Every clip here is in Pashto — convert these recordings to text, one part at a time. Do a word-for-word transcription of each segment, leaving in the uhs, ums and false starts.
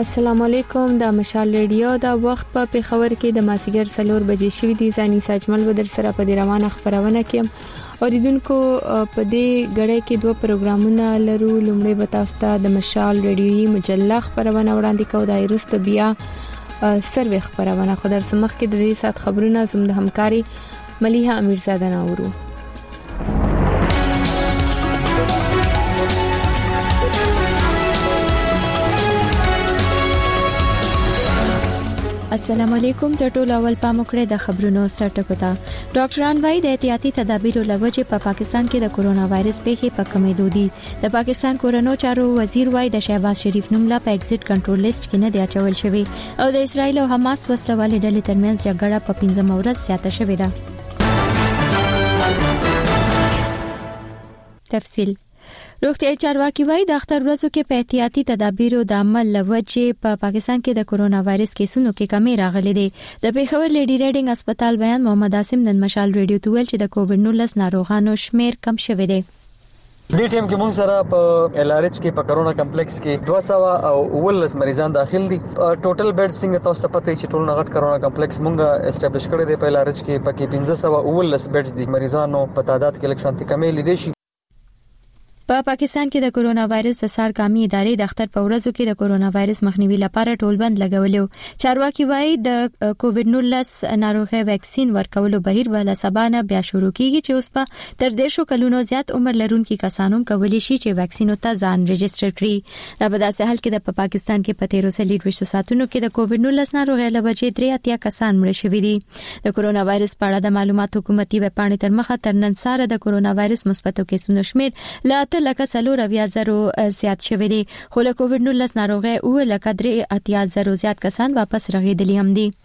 السلام علیکم. د مشال ریډیو د وخت په پیښور کې د ماسیګر څلور بجې شوې دي. ځاني ساجمل بدر سره په روانه خبرونه کې اوریدونکو په دې غړې کې دوه پروګرامونه لرو. لومړی به تاسو ته د مشال ریډیوي مجله خبرونه وړاندې کوو. د ایرست بیا سروې خبرونه خو در سمخ کې د دې سات خبرونه زموږ د همکاري ملیحه امیرزاده ناورو. السلام علیکم. د ټولو اول پام وکړئ د خبرونو سرټکو ته. ډاکټران وايي د احتیاطي تدابیرو لوجه په پاکستان کې د کورونا وایرس پیښې په کمېدو دي. د پاکستان کورونو چارو وزیر وايي د شهباز شریف نوم لا په ایگزیټ کنټرول لیست کې نه دی اچول شوی او د اسرایل او حماس وسلوالې ډلې ترمنځ جګړه په پنځمه ورځ زیاته شوې ده. تفصیل روغتیايي چارواکي وايي د اختر ورځو کې په احتیاطي تدابیرو د عمل لوجه په پاکستان کې د کورونا وایرس کیسونو کې کمی راغلي دي. د پیښور لیډي ریډینګ هسپتال بیان محمد عاصم نن مشال ریډیو ته ویل چې د کووډ نولس ناروغانو شمیر کم شوی دی. دې ټیم کې موږ سره په ال ار ایچ کې په کرونا کمپلیکس کې دوه سوه او ولس مریضان داخل دي. ټوټل بیډ څنګه تاسو ته پته چې ټول نغټ کرونا کمپلیکس موږ اسټابلیش کړی دی. په ال ار ایچ کې پکې پنځه سوه او ولس بیډز دي. مریضانو په تعداد کې لږ شانتي کمی لیدل شي. په پا پاکستان کې د کورونا وایرس د سرکامي ادارې د اختر په ورځو کې د کورونا وایرس مخنیوي لپاره ټولبند لګولیو. چارواکي وايي د کووډ نولس ناروغي ویکسین ورکولو بهیر ول سبانه بیا شروع کیږي چې اوس په تر دیرشو کلونو زیات عمر لرونکي کسانو کولی شي چې ویکسین ته ځان ريجستره کړي. دا په داسې حال کې د په پاکستان کې په تیرو سلیډ ساتونو کې د کووډ نولس ناروغي لوجه درې اتیا کسان مړ شوي دي. د کورونا وایرس په اړه د معلوماتو حکومتي ویب پاڼې تر مخه تر نن سره د کورونا وایرس مثبتو کیسونو شمیر لا لکه څلور اویا زرو زیات شوی دی. خو له کووډ نولس ناروغي او لکه درې اتیا زرو زیات کسان واپس رغېدلي هم دي.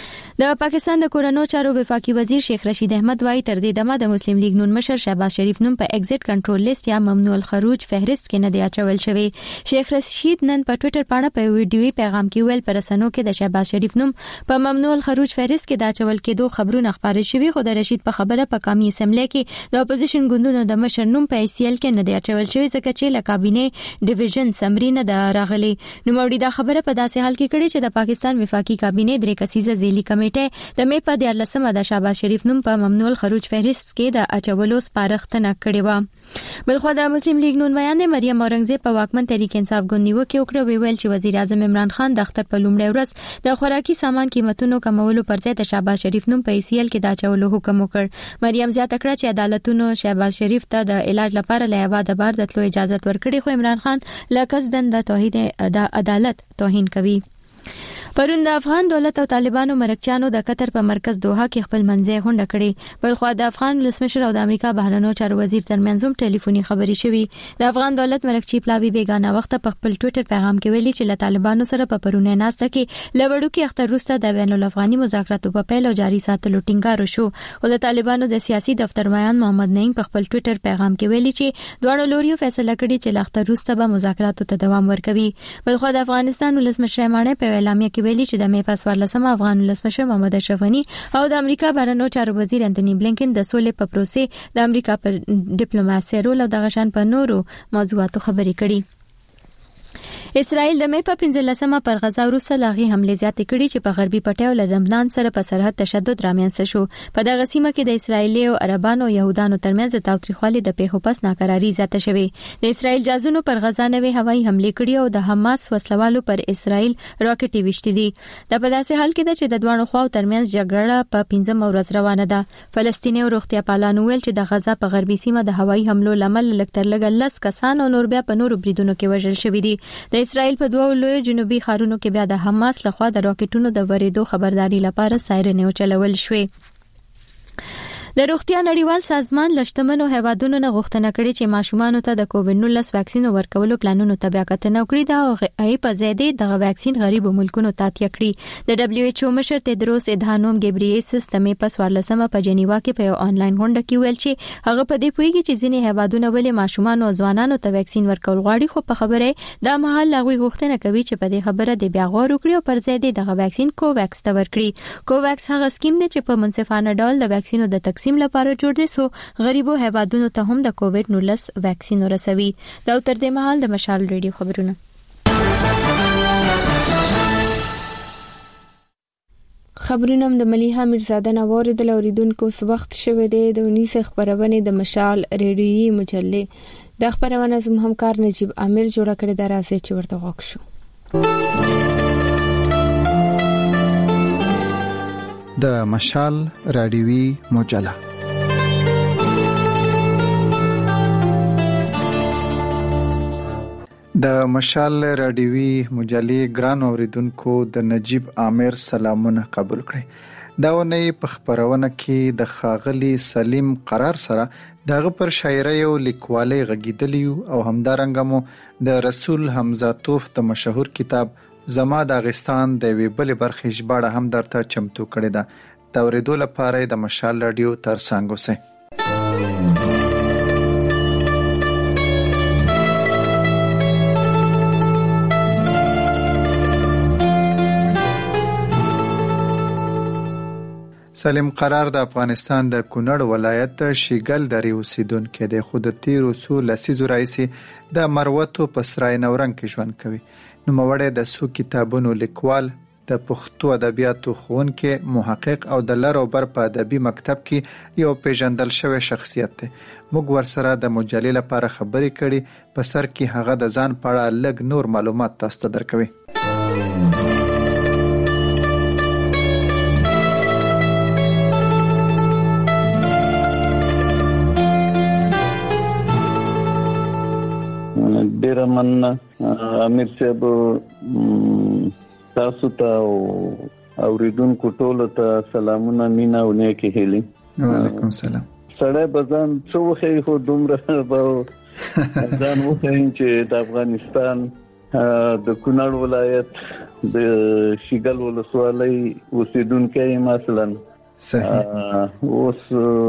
د پاکستان د کورونو چارو وفاقي وزیر شیخ رشید احمد وايي تر دې دمه د مسلم لیگ نون مشر شهباز شریف نوم په ایگزیټ کنټرول لیست یا ممنوع الخروج فهرست کې نه دی اچول شوی. شیخ رشید نن په ټوئیټر باندې په ویډیوي پیغام کې ویل پر رسنو کې د شهباز شریف نوم په ممنوع الخروج فهرست کې د اچول کېدو خبرونه خبرې شوي. خو د رشید په خبره په قومي اسمبلی کې د اپوزیشن ګوندونو د مشر نوم په ای سی ال کې نه دی اچول شوی ځکه چې له کابینه ډیویژن سمري نه د راغلي. نو موري دا خبره په داسې حال کې کړي چې د پاکستان وفاقي کابینه درې کسیزه ذیلی کمیټه د مې په دیارلسمه د شهباز شریف نوم په ممنوع الخروج فهرست کې د اچولو سپارښتنه کړې و. بلخو د مسلم لیگ نون بیان مریم اورنګزیب په واکمن تحریک انصاف ګوند نیوکه وکړه. ویل چې وزیر اعظم عمران خان د اختر په لومړۍ ورځ د خوراکي سامان قیمتونو کمولو پر ځای د شهباز شریف نوم په ای سی ال کې د اچولو حکم وکړ. مریم زیاته کړه چې عدالتونو شهباز شریف ته د علاج لپاره له هوا د بار د تلو اجازه ورکړي خو عمران خان لکسدن د توحید د عدالت توهین کوي. پرون د افغان دولت او طالبانو مرکچانو د قطر په مرکز دوحه کې خپل منځي غونډه کړې. بلخو د افغان ولسمشر او د امریکا بهرنیو چارو وزیر ترمنځ هم ټلیفوني خبرې شوې. د افغان دولت مرکچی پلاوی بیگانه وخت په خپل ټوئیټر پیغام کې ویلي چې له طالبانو سره په پرونه ناسته کې لوړو کې اختر وروسته د بین الافغاني مذاکراتو په پیل او جاري ساتلو ټینګار شو. او د طالبانو د سیاسي دفتر بیان محمد نعیم په خپل ټوئیټر پیغام کې ویلي چې دوه لوريو فیصله کړې چې له اختر وروسته به مذاکراتو ته دوام ورکوي. بلخو د افغانستان ولسمشر مانه په اعلامیه کې ویلي چې د مې سوارلسم افغان ولسمشر محمد اشرف غنی او د امریکا بهرنیو چارو وزیر انټونی بلینکن د سولې په پروسې د امریکا پر ډیپلوماسي رول او د غشن په نورو موضوعاتو خبرې کړي. اسرائیل د مې په پنځلسمه پر غزا وروسته لاغي حمله زیاتې کړې چې په غربي پټي او لبنان سره په سرحد تشدد رامنځته شو. په دغه سیمه کې د اسرایلی او عربانو او يهودانو ترمنځ د تاوتریخوالي د پیښو پس ناکراری زیاته شوې. د اسرائیل جازونو پر غزا نوې هوایي حمله کړې او د حماس وسلوالو پر اسرائیل راکټي وشتي دي. د په داسې حال کې چې د دوه خواو ترمنځ جګړه په پنځمه ورځ روانه ده. فلسطیني او روغتیا پالانو ویل چې د غزا په غربي سیمه د هوایي حملو لامل لکتر لګ لس کسان او نور بیا په نورو بریدونو کې وژل شوي دي. د اسرائیل په دوه لوی جنوبي ښارونو کې بیا د حماس لخوا د راکټونو د ورېدو خبرداري لپاره سایرنې چلول شوې. د روغتیا نړیوال سازمان لشتمنو هیوادونو نه غوښتنه کړې چې ماشومان ته د کووډ نولس ویکسین ورکولو پلانونو ته بیا کتنه وکړي. دا ای په زیاده د ویکسین غریبو ملکونو ته تیا کړی. د دبليو ایچ او مشر تدروس ادهانوم ګبریيسس د مې په سوارلسمه په جنیوا کې په یو آنلاین غونډه کې ویل چې هغه په دې پوهیږي چې ځینې هیوادونه ولې ماشومان او ځوانانو ته ویکسین ورکول غواړي خو په خبره دا مهال لغوي غوښتنه کوي چې په دې خبره د بیا غور وکړي او پر زیاده د ویکسین کوویکس ته ورکړي. کوویکس هغه سکیم دی چې په منصفانه ډول د ویکسینو د تقسیم لپاره جوړ سو غریبو هیوادونو ته هم د کووډ نولس ویکسین ورسوي. دا تر دې مهال د مشال ریډیو خبرونه. خبرونه د ملیحه میرزاده نواریدل اوریدونکو وخت شوه د اونیس خبرونه د مشال ریډیویي مجله د خبرونه زم همکار نجیب امیر جوړ کړی د راځي چې ورته وښو د مشال ریډیویي مجله د مشال رادیوي مجلې ګران اوریدونکو د نجیب عامر سلامونه قبول کړئ. دا ونې په خبرونه کې د خاغلی سلیم قرار سره دغه پر شاعري او لیکوالۍ غږیدلی او همدارنګه مو د رسول حمزه توف د مشهور کتاب زما د افغانستان د وی بل برخې ژباړه هم درته چمتو کړې ده. د اوریدو لپاره د مشال رادیو ترڅنګ اوسئ. سلیم قرار د افغانستان د کونړ ولایت شیګل درې اوسیدونکو د خود تیر رسول لسیزو رئیسي د مروتو په سرای نورنګ کې ژوند کوي. نو موړې د سو کتابونو لیکوال د پښتو ادبیاتو ښوونکی محقق او د لر او بر په ادبي مکتب کې یو پیژندل شوی شخصیت دی. موږ ورسره د مجلې لپاره خبرې کړې په سر کې هغه د ځان په اړه لږ نور معلومات تاسو ته درکوي. ډیر مننه امیر صاحب تاسو ته او اوریدونکو ټولو ته سلامونه مینا او نیکی هیلي. وعلیکم سلام. سړی بزان څو خې خو دومره به ځان وښیم چې د افغانستان د کونړ ولایت د شیګل ولسوالۍ اوسیدونکی مثلا صحیح اوس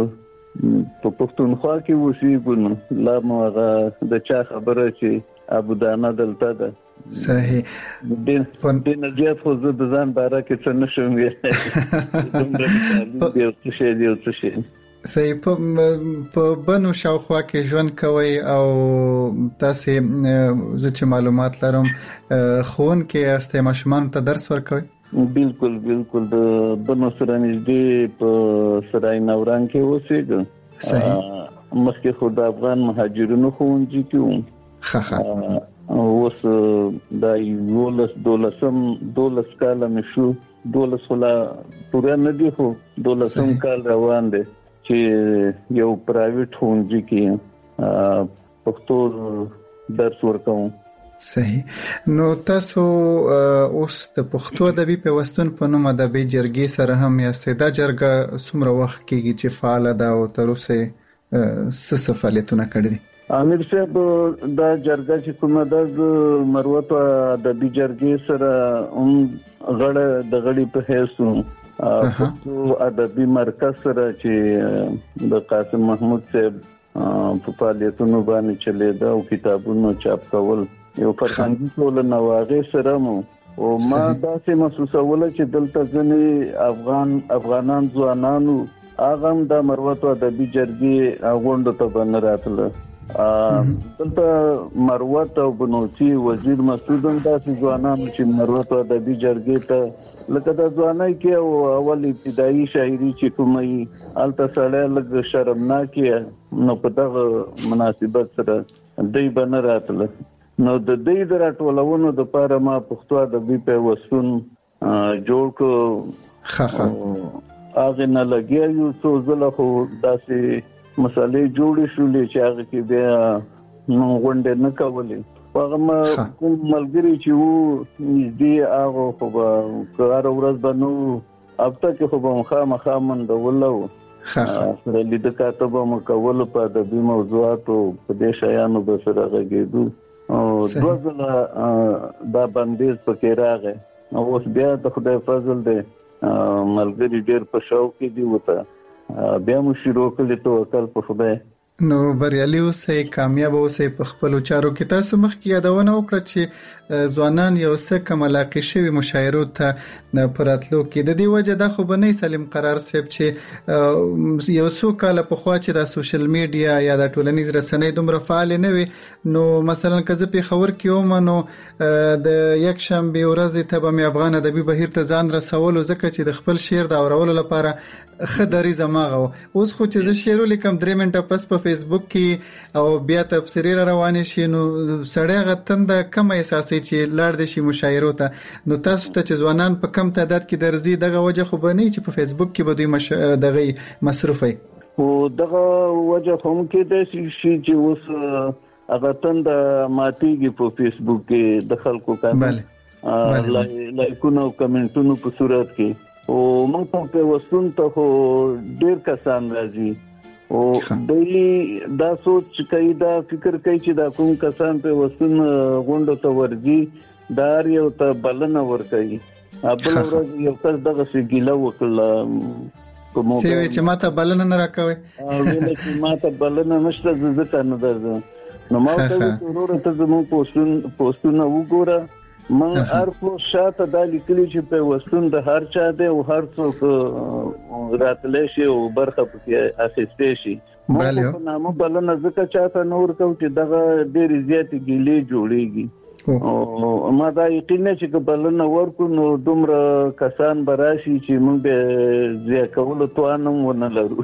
په پښتونخوا کې اوسېږو لا مو هغه د چا خبره چې ابو دانه دلته ده. صحیح. د دې نزيات خو زه د ځان باره کې څه نشم ویلی. دومره یو څه شی دی یو څه شی. صحیح. په بنو شاوخوا کې ژوند کوي او تاسو زه چې معلومات لرم ښوونکي یاستئ، ماشومانو ته درس ورکوئ؟ بالکل بالکل د بنو سره نږدې په سرای نورنګ کې اوسېږم. صحیح. مخکې خو د افغان مهاجرینو ښوونځي کې وم. ښه ښه. اوس دا یولس دولسم دولس کاله مې شو، دولس خلا پوره نه دی خو دولسم کال روان دی چې یو پرایویټ ښوونځي کې پښتو درس ورکوم. صحیح. نو تاسو اوس د پښتو ادبي پیوستون په نوم ادبي جرګې سره هم یاستئ. دا جرګه څومره وخت کېږي چې فعال ده او تر اوسه څه فعالیتونه کړي دي؟ امیر صاحب دا جرګه چې کومه ده مروت ادبي جرګې سره هم غړ د غړي په حیث پښتو ادبي مرکز سره چې د قاسم محمود صاحب په فعالیتونو باندې چلیدا او کتابونو چاپ کول یو فرهنګي ټولنه واغې سره مو او ما داسې محسوسوله چې دلته ځنې افغان افغانان ځوانانو اغم د مروت ادبي جرګې غونډه ته بن راتله. دلته مروت او بنوچي وزیر مسعود هم داسې ځوانانو چې مروت ادبي جرګې ته لکه د ځوانۍ کې او اول ابتدایي شاعري چې کومه یې الته سړی لږ شرمناک نو په دغه مناسبت سره دوی بن راتله. نو د دې د راټولونو د پاره ما پښتو ادبي پیوستون جوړ کو. ښه ښه. هغه نه لګیا یو څو ځله خو داسې مسالې جوړې شولې چې هغه کې بیا نو غونډه نه کولې. هغه ما کوم ملګری چې وو نږدې هغه خو به کار ورځ بنو افته کې خو به مخامخ منډولو. ښه ښه. سره لید کاتب مو کول په ادبي موضوعاتو په دې شیانو به سره غږېدو او دوزله دا بندیز پکې راغی. اوس بیا د خدای فضل دی ملګری ډېر په شوق کې دی وته بیا مو شروع کړی توکل په خدای نو بریالي اوسئ، کامیاب اوسئ په خپلو چارو کې. تاسو مخکې یادونه وکړه چې ځوانان یو څه کم علاقې شوي مشاعرو ته په راتلو کې. د دې وجه دا خو به نه سلیم قرار صاحب چې یو څو کاله پخوا چې د سوشل میډیا یا د ټولنیز رسنۍ دومره فعال نه وي، نو مثلا که زه پېښور کې وم نو د یک شنبې ورځې ته به مې افغان ادبي بهیر ته ځان رسولو، ځکه چې د خپل شعر د اورولو لپاره ښه دریځ هماغه و. اوس خو چې زه شعر ولیکم درې منټه پس په فیسبوک کې او بیا تبصرې را روانې شي، نو سړی هغه تنده کمه احساسوي چې لاړ دی شي مشاعرو ته. نو تاسو ته چې ځوانان په کم تعداد کې درځي، دغه وجه خو به نه چې په فیسبوک کې به دوی مش... دغه مصروف وي، او دغه وجه هم کې د شي چې اوس هغه تنده ماتېږي په فیسبوک کې د خلکو کار لایکونو او کمنټونو په صورت کې. او موږ په وستون ته خو ډیر کسان راځي او دوی دا سوچ کوي، دا فکر کوي چې دا کوم کسان په وستون غونډه ته ورځي دا یو ته بلنه ورکوي. بل ورځ یو کس دغه څه ګیله وکړه کوم څه چې ماته بلنه نه راکوي، ویل چې ماته بلنه نشته زه ځکه نه درځم. نو ما ته ضرورت ته زموږ پوسټون پوسټونه وګوره، من هر څو شاته دا لیکلي چې په وستون د هر چا دی او هر څوک راتلی شي او برخه پکې اخیستې شي. بله په نامه بلنه ځکه چاته نه ورکوو چې دغه ډېرې زیاتې ګیلې جوړېږي. او ما دا یقین نه چې که بلنه ورکړو نو دومره کسان به راشي چې موږ به ضیا کولو توان هم ونه لرو.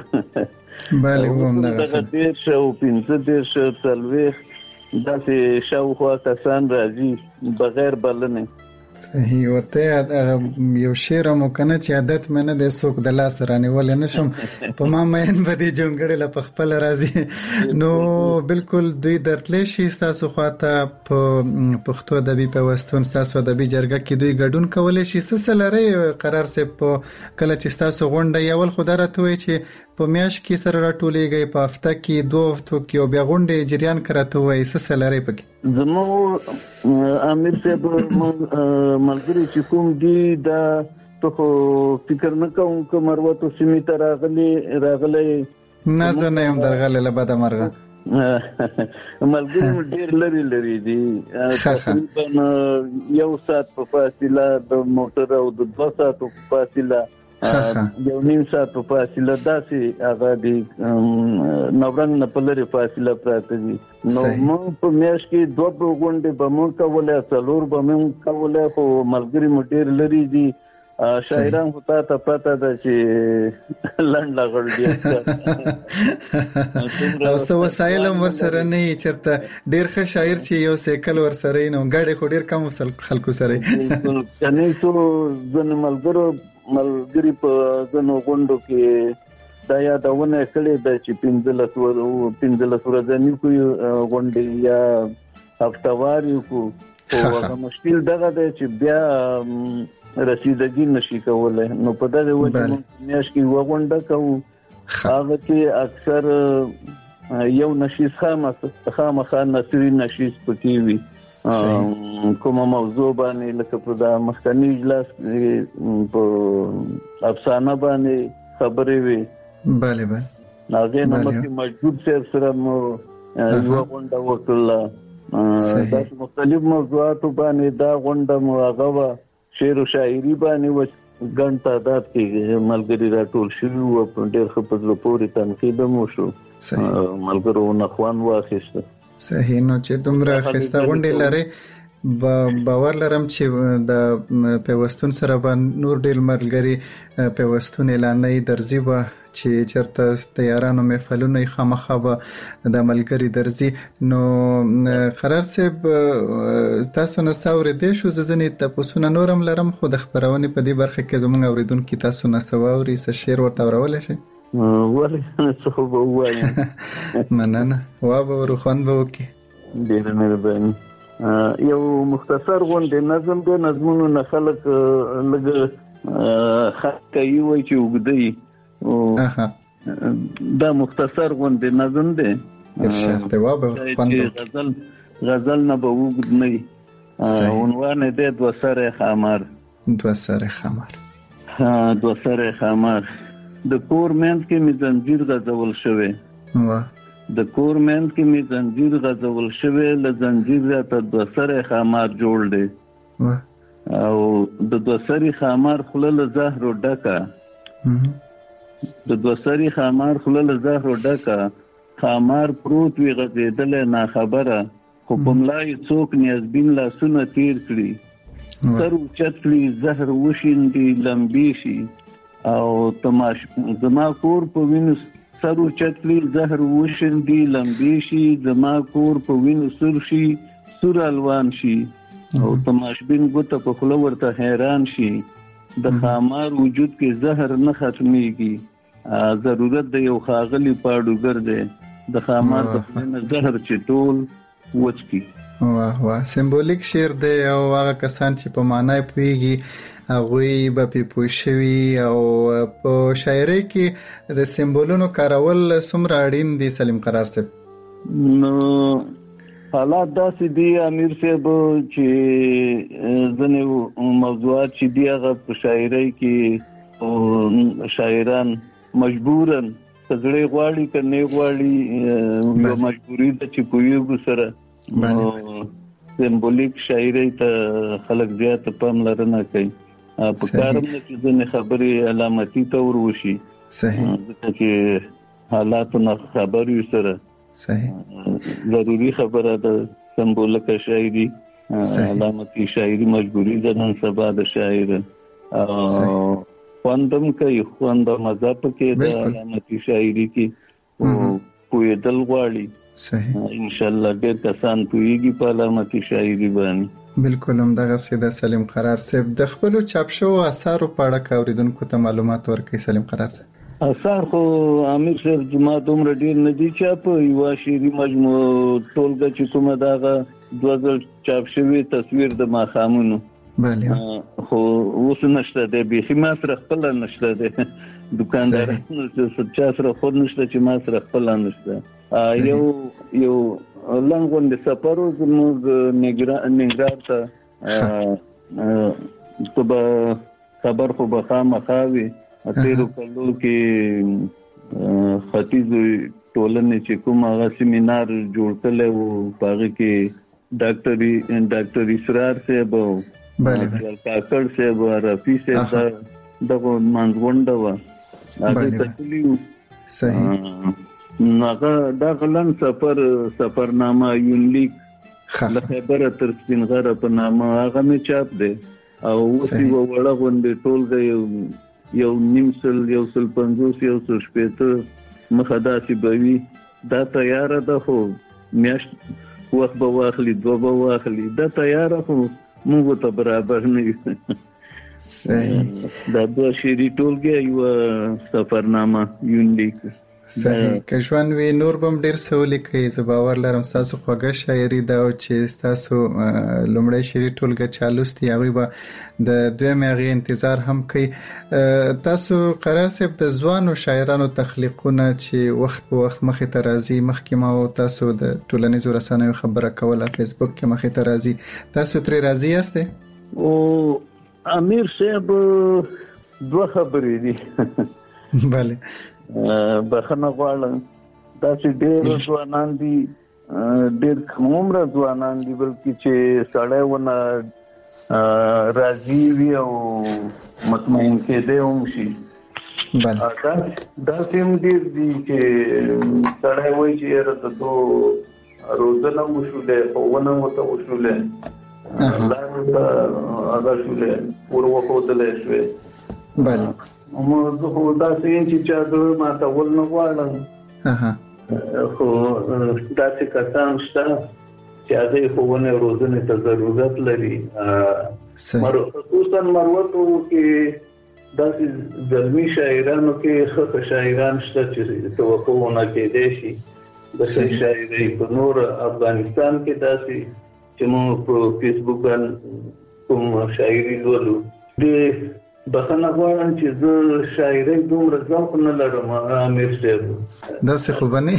بله دغه دېرش او پنځه دېرش څلوېښت داسې شاوخوا کسان راځي بغیر بلنې. صحیح. ورته یو شعر مو کنه چې عادت مې نه دی څوک د لاس رانیول نه شم، په ما مین به دې جونګړې له په خپل راځي. نو بالکل دوی درتلی شي ستاسو خواته په پښتو ادبي پیوستون ستاسو ادبي جرګه کې دوی ګډون کولی شي. څه لري قرار صاحب په کله چې ستاسو غونډه یول خو دا راته وایي چې په میاشت کې سره راټولېږئ، په هفته کې دوه هفتو کې او بیا غونډې جریان کراته وایي، څه لري پکې؟ زموږ امیر صاحب ملګری چې کوم دي دا ته فکر نه کوم که مروتو سیمې ته راغلي راغلی نه، زه نه یم درغلی له بده مرغه. ملګري ډېر لري لري دي، تقریبا یو ساعت په فاصله د موټر او د دوه ساعتو په فاصله، یو نیم ساعت په فاصله، داسې هغه دي نورنګ نه په لرې فاصله پراته دي. نو موږ په میاشت کې دوه غونډې به موږ کولی، څلور به موږ کولی، خو ملګري مو ډېر لري دي. شاعران خو تا ته پته ده چې لنډ لغړ دي او څه وسایل هم ورسره نه وي، چېرته ډېر ښه شاعر چې یو سایکل ورسره وي نو ګاډي خو ډېر کم خلکو سره وي. کنې څو ځینې ملګرو ملګري په ځینو غونډو کې دا یادونه کړې ده چې پنځلس پنځلس ورځني کوي غونډې یا هفتوار یو کو، خو هغه مشکل دغه دی چې بیا رسیدګي نشي کولای. نو په دغه وجه موږ میاشت کې یوه غونډه کوو، هغه کې اکثر یو نشیز خامخا نثري نشیز پکې وي، کومه موضوع باندې لکه په دا مخکني اجلاس په افسانه باندې خبرې وي. بله بله. هغې نه مخکې مجدود صاحب سره مو یوه غونډه وکړله، داسې مختلف موضوعاتو باندې دا غونډه مو هغه وه. شعر او شاعري باندې ګڼ تعداد کې ملګري راټول شوي وو، ډېر ښه په زړه پورې تنقید هم وشو، ملګرو ونه خوند واخیسته. صحیح. نو چې دومره ښایسته غونډې لرئ، باور لرم چې د پیوستون سره به نور ډېر ملګري پیوستون اعلانوي درځي به چې چېرته د یارانو محفلونه یې خامخا به د ملګري درځي. نو قرار صاحب تاسو نه څه اورېدی شو؟ زه ځینې تپوسونه نور هم لرم، خو د خپرونې په دې برخه کې زموږ اورېدونکي تاسو نه څه واوري، څه شعر ورته اورولی شئ؟ ولې څه خو به ووایم. مننه، وا به ورو خوند به وکړي. ډېره مهرباني. یو مختصر غونډې نظم دی، نظمونو نه خلک لږ خط کوي وایي چې اوږده وي، دا مختصر غونډې نظم دی. غزل غزل نه به اوږد نه وي. عنوان یې دی دوه سره خامار. دوه سره خامار. دوه سره خامار. د کور منځ کې مې زنځیر غځول شوی، د کورمن کې می زنجیر غزول شوی ل زنجیر ته د سره خمار جوړ دی او د دوسری خمار خلل زهر ډکا د دوسری خمار خلل زهر ډکا خمار پروت وی غزیدل نه خبره خو پملای څوک نیازبین لا سونه تیر کړي سر چتلی زهر وشیندي لمبي شي او تماش زما کور په وینو سر چتلی زهر وشیندي لمبي شي زما کور په وینو سر شي سور الوان شي او تماشبین ګوته په خلو ورته حیران شي د خمار وجود کې زهر نه ختميږي ضرورت د یو خاغلی پاډوګر دی د خمار د نه زهر چې ټول وچکی. واه واه سمبولیک شعر دی او هغه کسان چې په معنی پوهیږي هغه به په پوښوي او په شاعرۍ کې د سمبولونو کارول څومره اړین دي سلیم قرار صاحب؟ نو حالات داسې دي امیر صاحب چې ځنې موضوعات چې دی هغه په شاعرۍ کې شاعران مجبورن تزړې غواړي کنه غواړي یو مجبوری ده چې پویو سره سمبولیک شاعرۍ ته خلک زیات پام لرنه کوي په کارم نه چې ځنې خبرې علامتي تور وشي صحیح چې حالات نه خبر یو سره صحیح ضروری خبره ده سمبولیک شاعري علامتي شاعري مجبوری ده نن سبا د شاعر او خوندم کوي خوند مذهب کې د علامتي شاعري کې او کوی دل غواړي صحیح ان شاء الله ډېر کسان پوهیږي په علامتي شاعري باندې. بالکل هم دغه سیده سلیم قرار صاحب د خپل چاپ شو اثارو په اړه اوریدونکو ته معلومات ورکړي. سلیم قرار صاحب اثار خو امیر صاحب جما دومره ډېر نه دي چې په یو شعري مجموعه ټولګه چې کومه داغه دوه ځل چاپ شوی تصویر د ماخامونو بله خو اوس نشته دی به ما سره خپل نشته دی دکاندار چې چا سره خود نشته چې ما سره خپل نشته یو یو لنګون د سفر زموږ نګران ته ته خبر خو به مخاوي اتیرو کلو کې ختیځ ټولنې چې کوم هغه سیمینار جوړ کړل او هغه کې ډاکټري ډاکټر اسرار صاحب بله کاکړ صاحب رفیع صاحب دغه منځونډه و هغه تکلیو صحیح ناغه دا غلن سفر سفرنامه یونلیک له خبره تر سپین غره په نامه هغه می چاپ دی او وسی وړه غونډه ټول یو نیم سل یو سل پنځوس یو سل شپېته مخداسي بوي دا تیار ده خو میاشت وخت به واخلي دوه به واخلي دا تیار خو موږ ته برابر نه یو. صحیح دا دوه شعري ټولګه یو سفرنامه یونلیک صحیح که ژوند وي نور به هم ډېر څه ولیکئ. زه باور لرم ستاسو خوږه شاعري ده او چې ستاسو لومړی شعري ټولګه چا لوستي هغوی به د دویمې هغې انتظار هم کوي. تاسو قرار صاحب د ځوانو شاعرانو تخلیقونه چې وخت په وخت مخې ته راځي مخکې ما او تاسو د ټولنیزو رسنیو خبره کوله فیسبوک کې مخې ته راځي تاسو ترې راضي یاستئ؟ او امیر صاحب دوه خبرې دي بله بخنه غواړم دا چې ډېر ځوانان دي ډېر کم عمره ځوانان دي بلکې چې سړی ونه راضي وي او مطمئن کېدی هم شي دا داسې هم ډېر دي چې سړی وایي چې یاره د دو روزنه وشولې ښوونه ورته وشولې لار ورته هغه شولې ور وښودلی شوې بله موږ خو داسې یم چې چا زړه ماتول نه غواړم خو داسې کسان شته چې هغې ښوونې روزنې ته ضرورت لري خصوصا مروتو کې داسې زلمي شاعرانو کې ښه شاعران شته چې توقع ونه کېدی شي داسې شاعرۍ په نور افغانستان کې داسې چې موږ په فیسبوک باندې کوم شاعري لولو د بخنه غواړم چې زه شاعرۍ دومره ذوق نه لرم امیر صاحب داسې خو به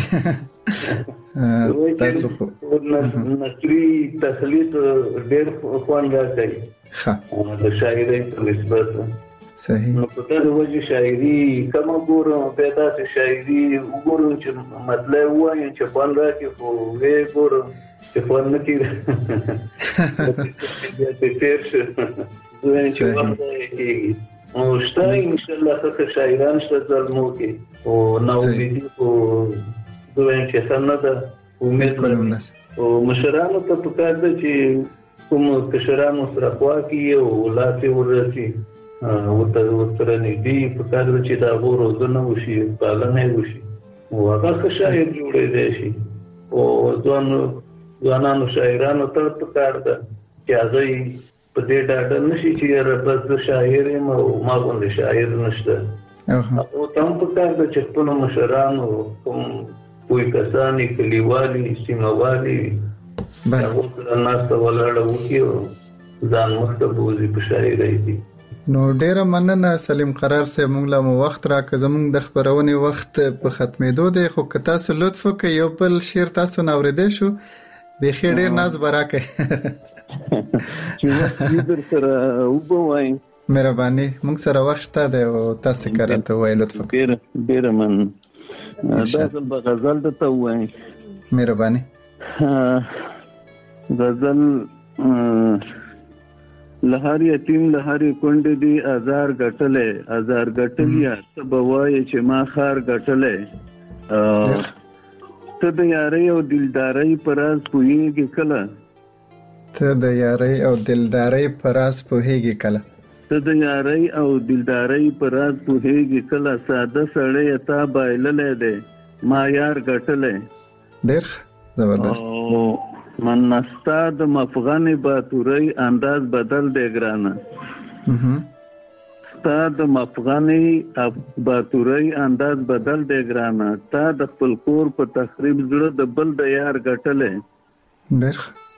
نه تاسو خو نثري تخلیق ډېر خوند راکوي د شاعرۍ په نسبت صحیح. نو په دغه وجه شاعري کوم ګورم په داسې شاعري وګورم چې مطلب وایي چې په لاره کې خو وې ګورم چې په نه کې په تیر شه دوی چې وایي او شته ان شاء الله څه شاعران شته زلمو کې او نو دې کو دوی چې څنګه ده امید لرم او مشرانو ته پکار ده چې کوم کشرانو سره خوا کې او لاسي ورسي او ته ورته نه دی پکار ده چې دا ورودنه وشي پالنه وشي او هغه شاعر جوړې دي شي او ځوان ځوانانو شاعرانو ته پکار ده چې هغه په دې ډاډه نشي چې ربز شاعر او ما باندې شاعر نشته او تم پکار ده چې په مشرانو کوم کوئی کسانی کلیوالی سیموالی هغه سره ناس ولاړه وکړو ځان مخته بوزي په شاعرۍ دي. نو ډیره مننه سلیم قرار صاحب، موږ له وخت راکړه، زموږ د خبرونې وخت په ختمېدو دی، خو که تاسو لطف وکړئ یو بل شعر تاسو نه اورېدی شو بیخي ډیر ناز به راکړئ چې وخت در سره وبوایم. مهرباني، موږ سره وخت شته دی او تاسو کار ته ووایئ لطف وکړئ. ډیره ډیره مننه. دا ځل به غزل درته ووایم. مهرباني. غزل لهر یتیم لهر کونډې دی ازار ګټلې ازار ګټلیا ته به وایې چې ما خار ګټلې ته د یارۍ او دلدارۍ په راز پوهېږې کله ته د یارۍ او دلدارۍ په راز پوهېږې کله ته د یارۍ او دلدارۍ په راز پوهېږې کله ساده سړی تا بایللی دی ما یار ګټلی. ډېر زبردست. من نستا د مفغن باتورۍ انداز بدل دی ګرانه ستا د مفغن باتورۍ انداز بدل دی ګرانه تا د خپل کور په تخریب زړه د بل د یار ګټلی. ډېر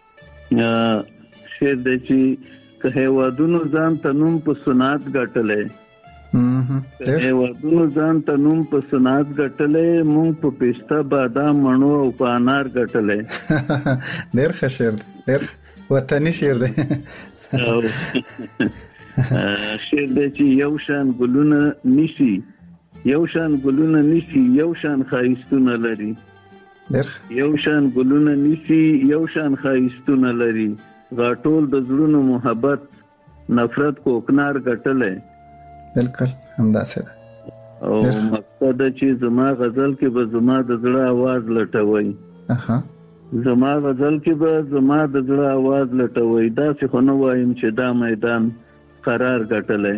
شعر دی چې که هیوادونو ځان ته نوم په صنعت ګټلی که هیوادونو ځان ته نوم په صنعت ګټلی مونږ په پسته بادام مڼو او په انار ګټلی. ډېر ښه شعر دی، ډېر وطني شعر دی. شعر دی چې یو شان ګلونه نیسي یو شان ګلونه نیسي یو شان ښایستونه لري یو شان ګلونه نیسي یو شان ښایستونه لري غاټول د زړونو محبت نفرت کوکنار ګټلی. بالکل همداسې ده. او مقصد چې زما غزل کې به زما د زړه आवाज لټوي اها زما غزل کې به زما د زړه आवाज لټوي داسې خو نه وایم چې دا میدان قرار ګټلی.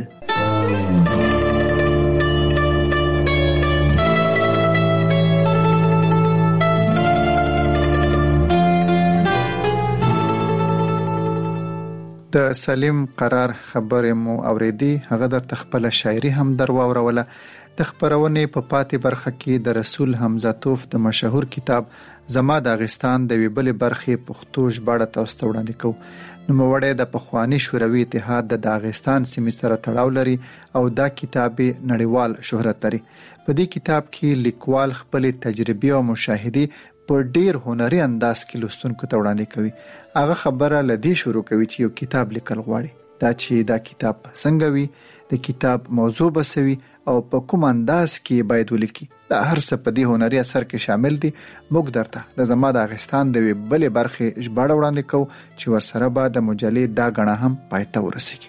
د سلیم قرار خبرې مو اوریدي، هغه د خپل شاعري هم درواوروله. د خبرونې په پاتې برخه کې د رسول حمزه توف د مشهور کتاب زما د داغستان د ویبلې برخې پښتو ژباړه تاسو ته وړاندې کوو. نوموړی د پخواني شوروي اتحاد د داغستان سیمې سره تړاو لري او دا کتاب نړیوال شهرت لري. په دې کتاب کې لیکوال خپل تجربې او مشاهدې په ډیر هنري انداز کې لوستونکو ته وړاندې کوي. هغه خبره لدی شروع کوي چې یو کتاب لیکل غواړي، دا چې دا کتاب څنګه وي، د کتاب موضوع بسوي او په کوم انداز کې باید ولیکي. دا هر څه په دې هنري اثر کې شامل دي. موږ درته د زما د داغستان د بلې برخې ژباړه وړاندې کوو چې ورسره به د مجلې دا غڼه هم پای ته ورسیږي.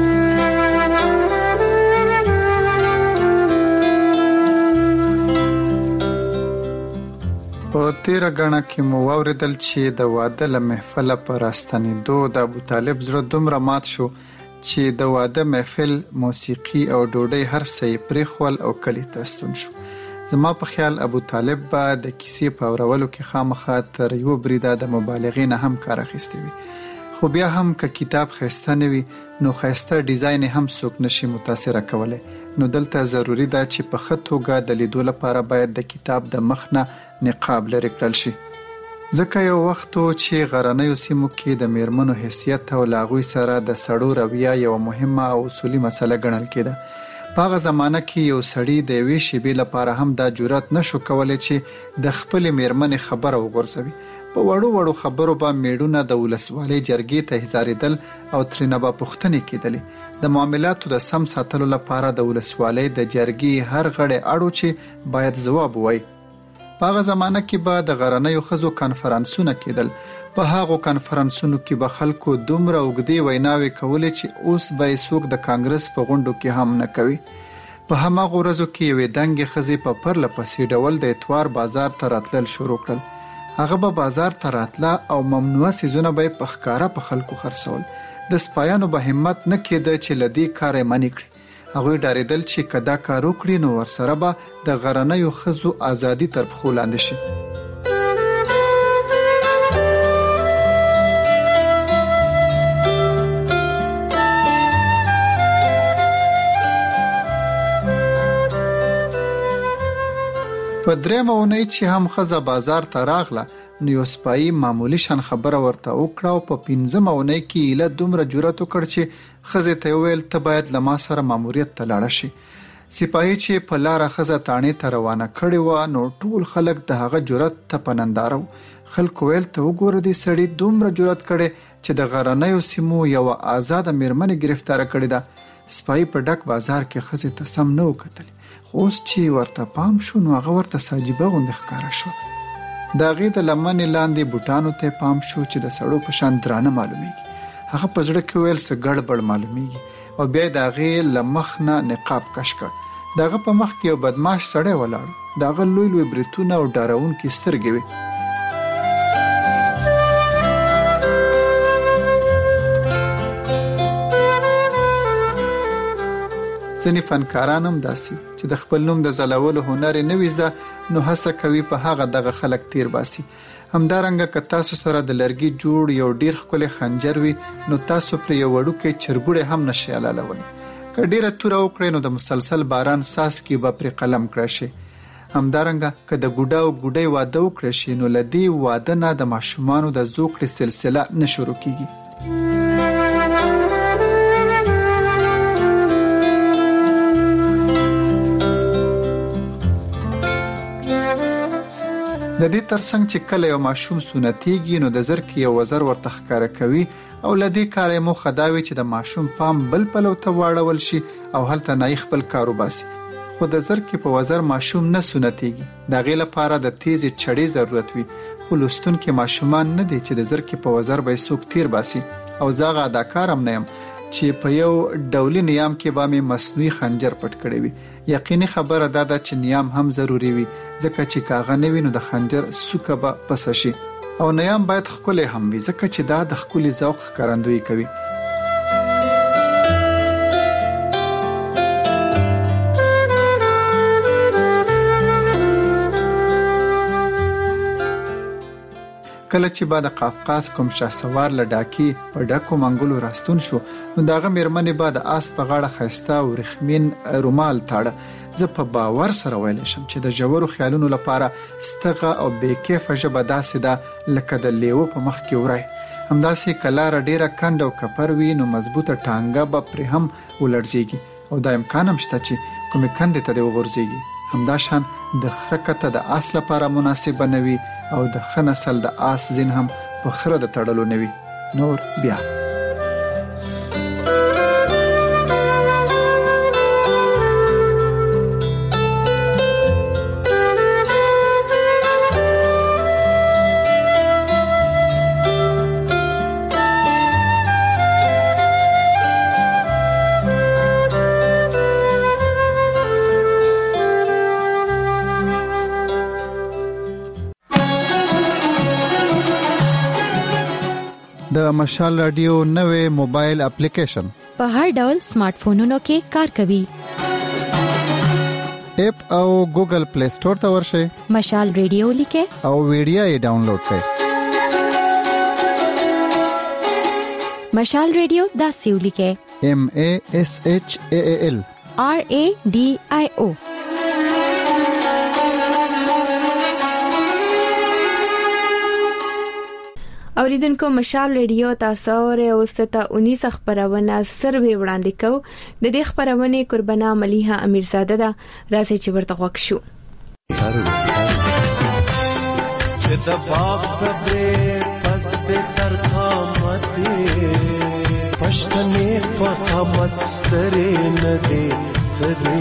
په تیره غڼه کې مو واوریدل چې د واده له محفله پر راستنېدو د ابوطالب زړه دومره مات شو چې د واده محفل، موسیقي او ډوډۍ هر څه یې پرېښول او کلي ته ستون شو. زما په خیال ابوطالب به د کیسې په اورولو کې خامخا تر یوه بریده د مبالغې نه هم کار اخیستی وي. خو بیا هم که کتاب ښایسته نه وي نو ښایسته ډیزاین هم څوک نشي متاثره کولی. نو دلته ضروري ده چې په ښه توګه د لیدو لپاره باید د کتاب د مخ نه نقاب لرې کړل شي. ځکه یو وخت و چې غرنیو سیمو کې د میرمنو حیثیت او له هغوی سره د سړو رویه یوه مهمه او اصولي مسله ګڼل کېده. په هغه زمانه کې یو سړی د یوې شېبې لپاره هم دا جرأت نشو کولی چې د خپلې میرمنې خبره وغورځوي. په وړو وړو خبرو به میړونه د ولسوالۍ جرګې ته هزارېدل او ترېنه به پوښتنې کېدلې. د معاملاتو د سم ساتلو لپاره د ولسوالۍ د جرګې هر غړی اړو چې باید ځواب ووایي. په هغه زمانه کې به د غرنیو ښځو کنفرانسونه کېدل. په هغو کنفرانسونو کې به خلکو دومره اوږدې ویناوې کولې چې اوس به یې څوک د کانګرس په غونډو کې هم نه کوي. په هماغو ورځو کې یوې دنګې ښځې په پرله پسې ډول د اتوار بازار ته راتلل شروع کړل. هغه به بازار ته راتله او ممنوعه څیزونه به یې په ښکاره په خلکو خرڅول. د سپایانو به همت نه کېده چې له دې کاره یې منې کړي. هغوی ډارېدل چې که دا کار وکړي نو ورسره به د غرنیو ښځو ازادي تر پښو لاندې شي. په درېمه اونۍ چې هم ښځه بازار ته راغله نو یو سپایي معمولی شان خبره ورته وکړه او په پنځمه اونۍ کې ایله دومره جرأت وکړ چې ښځې ته وویل ته باید له ما سره ماموریت ته لاړه شي. سپایي چې په لاره ښځه تاڼې ته روانه کړې وه نو ټول خلک د هغه جرأت ته په ننداره وو. خلکو ویل ته وګوره دې سړي دومره جرأت کړی چې د غرنیو سیمو یوه آزاده میرمنې گرفتاره کړې ده. سپایي په ډک بازار کې ښځې ته سم نه وکتل. خو اوس چې ورته پام شو نو هغه ورته ساجیبه غوندې ښکاره شو. د هغې د لمنې لاندې بوټانو ته پام شو چې د سړو په شان درانه معلومیږي. هغه په زړه کې ویل څه ګړبړ معلومیږي او بیا د هغې له مخ نه نقاب کش کړ. د هغه په مخ کې یو بدماش سړی ولاړ. د هغه لوی لوی بریتونه او ډارونکې سترګې وې. ځینې فنکاران هم داسي چې د خپل نوم د ځلولو هنر نه وي زده نو هڅه کوي په هغه دغه خلک تیر باسي. همدارنګه که تاسو سره د لرګي جوړ یو ډیر ښکلی خنجر وي نو تاسو پر یو وړوکی چرګوړی هم نشئ حلالولی. که ډیره توره وکړئ نو د مسلسل باران څاڅکي به پرې قلم کړی شي. همدارنګه که د ګوډا او ګوډۍ واده وکړی شي نو له دې واده نه د ماشومانو د زوکړې سلسله نه شروع کیږي. د دې ترڅنګ چې کله یو ماشوم سنتیږي نو د زرکې یو وزر ورته ښکاره کوي او له دې کاره یې موخه دا وي چې د ماشوم پام بل پلو ته واړول شي او هلته نه یې خپل کار وباسي. خو د زرکې په وزر ماشوم نه سنتیږي. د هغې لپاره د تیزې چړې ضرورت وي. خو لوستونکي ماشومان نه دي چې د زرکې په وزر به یې څوک تیر باسي. او زه هغه اداکار هم نه یم چې په یو ډولي نیام کې به مې مصنوعي خنجر پټ کړی وي. یقیني خبره دا ده چې نیام هم ضروري وي ځکه چې که هغه نه وي نو د خنجر څوکه به پسه شي. او نیام باید ښکلی هم وي ځکه چې دا د ښکلي ذوق ښکارندویي کوي. کله چې به د قفقاز کوم شهسوار له ډاکې په ډکو منګولو راستون شو نو د هغه میرمنې به د آس په غاړه ښایسته او ورېښمین رومال تاړه. زه په باور سره ویلی شم چې د ژورو خیالونو لپاره ستغه او بې کیفه ژبه داسې ده لکه د لیوه په مخ کې وری. همداسې که لاره ډیره کنډ او کپر وي نو مضبوطه ټانګه به پرې هم ولړزیږي او دا امکان هم شته چې کومې کندې ته دې وغورځېږي. همدا شان د خره کته د آس لپاره مناسبه نه وي او د ښه نسل د آس زین هم په خره د تړلو نه وي. نور بیا د مشال رادیو نوې موبایل اپلیکیشن په هر ډول سمارټ فونونو کې کار کوي. اپ او ګوګل پلی سٹور ته ورشئ. مشال رادیو لیکه او ویډیو یې ډاونلوډ کړئ. مشال رادیو دا سیو لیکه M A S H A A L R A D I O. اوریدونکو مشال ریډیو تاسو اورئ او ستاسو انیس خبرونه سروې وړاندې کو. د دې خبرونه قربانه ملیحه امیرزاده ده. راځي چې ورته غوښ شو. چې د باغ صبرې پس به تر قامت نشتنې فقامت سترې نه دې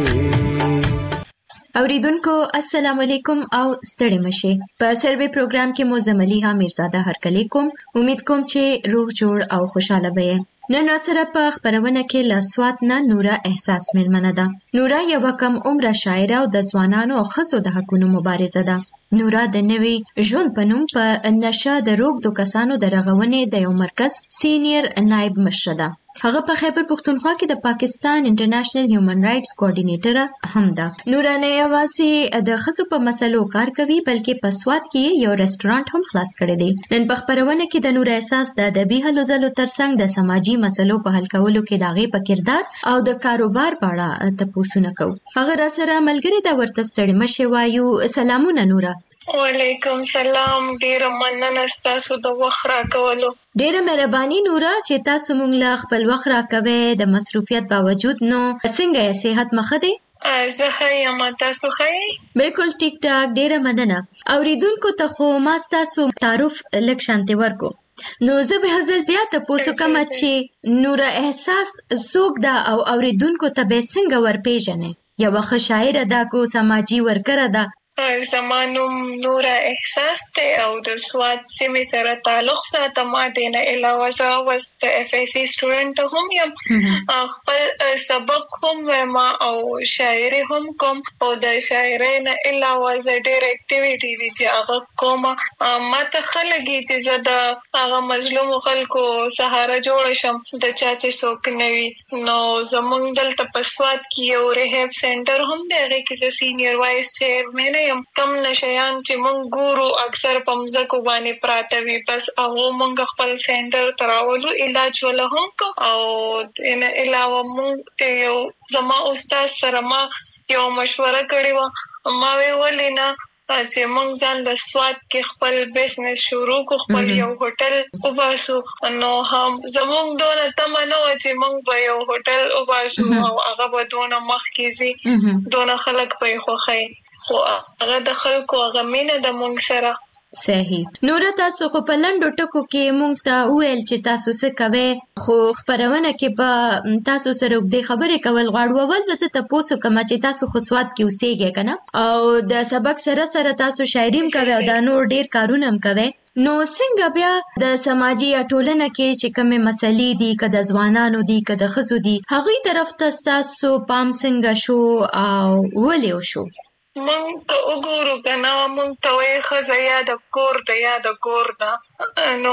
سدې. اوریدونکو السلام علیکم او ستړي مشه. په سروې پروګرام کې مو زملیها میرزاده هرکلی کوم. امید کوم چې روغ جوړ او خوشاله به. نن سره په خبرونه کې لاسوات نه نورا احساس ملمنه ده. نورا یو کم عمره شاعره او د ځوانانو او ښځو د حقوقو مبارزه ده. نورا د نوي ژوند په نوم په نشه د روغتو کسانو د رغونې د یو مرکز سینیر نائب مشره ده. هغه په خیبر پښتونخوا کې د پاکستان انټرنیشنل هیومن رائټس کوارډینیټر هم ده. نورا نه یوازې د ښځو په مسلو کار کوي بلکې په سوات کې یو ریسټورانټ هم خلاص کړی دی. نن په خبرونه کې د نورا احساس د ادبي هلو ځلو ترڅنګ د سماجي مسلو په حل کولو کې د هغې په کردار او د کاروبار په اړه تپوسونه کوو. هغه را سره ملګري ده، ورته ستړي مشه وایو. سلامونه نورا. وعلیکم سلام. ډیره مننه ستاسو د وخت راکولو. ډیره مهرباني نورا چې تاسو مونږ له خپل وخت راکوي د مصروفیت باوجود. نو څنګه یې صحت مخه دی؟ زه ښه یم، تاسو ښه یې؟ بالکل ټیک ټاک. ډیره مننه. اوریدونکو ته خو ما ستاسو تعارف لږ شانتې ورکو. نو زه به ځل بیا تاسو کوم چې نورا احساس څوک ده او اوریدونکو ته به څنګه ورپېژنې؟ یوه ښه شاعره ده کو سماجي ورکره ده؟ زما نوم نورا احساس دی او د سوات سیمې سره تعلق ساتم. ما دې نه علاوه زه اوس د اف ای سي سټوډنټ هم یم. خپل سبق هم وایم او شاعري هم کوم او د شاعرۍ نه علاوه زه ډېر اکټیویټي دي چې هغه کوم. ما ته ښه لګي چې زه د هغه مظلومو خلکو سهاره جوړه شم د چا چې څوک نه وي. نو زموږ دلته په سوات کې یو ریهاب سینټر هم دی، هغې کې زه سینیر وایس چیرمن کم نشیان چې مونږ ګورو اکثر په مځکو باندې پراته وي، بس هغو مونږ خپل سینټر ته راولو، علاج وله هم کو. او نه علاوه مونږ یو زما استاد سره ما یو مشوره کړې وه. ما وی ولې نه چې مونږ ځان د سوات کې خپل بزنس شروع کو، خپل یو هوټل وباسو. نو هم زمونږ دونه تمه نه وه چې مونږ به یو هوټل وباسو او هغه به دونه مخکې ځي، دونه خلک به یې خوښوي. خو هغه د خلکو هغه مینه د مونږ سره. صحیح. نورا تاسو خو په لنډو ټکو کې مونږ ته وویل چې تاسو څه کوئ، خو خپرونه کې به تاسو سره اوږدې خبرې کول غواړو. اول به زه تپوس وکړم چې تاسو خو سوات کې اوسېږئ که نه، او د سبق سره سره تاسو شاعري هم کوئ او دا نور ډېر کارونه هم کوئ. نو څنګه بیا د سماجي ټولنه کې چې کومې مسلې دي، که د ځوانانو دي که د ښځو دي، هغوی طرف ته ستاسو پام څنګه شو او ولې وشو؟ مونږ که وګورو که نه، مونږ ته وایي ښځه یا د کور ده یا د کور ده. نو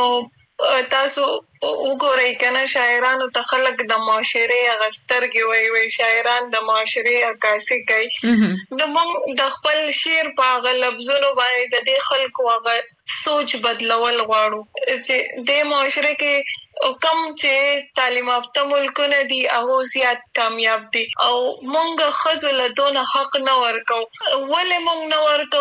تاسو وګورئ که نه، شاعرانو ته خلک د معاشرې هغه سترګې وایي، وایي شاعران د معاشرې عکاسي کوي. نو مونږ د خپل شعر په هغه لفظونو باندې د دې خلکو هغه سوچ بدلول غواړو چې دې معاشره کې کم چې تعلیم یافته ملکونه دي هغه زیات کامیاب دي او مونږ ښځو له دونه حق نه ورکو. ولې مونږ نه ورکو؟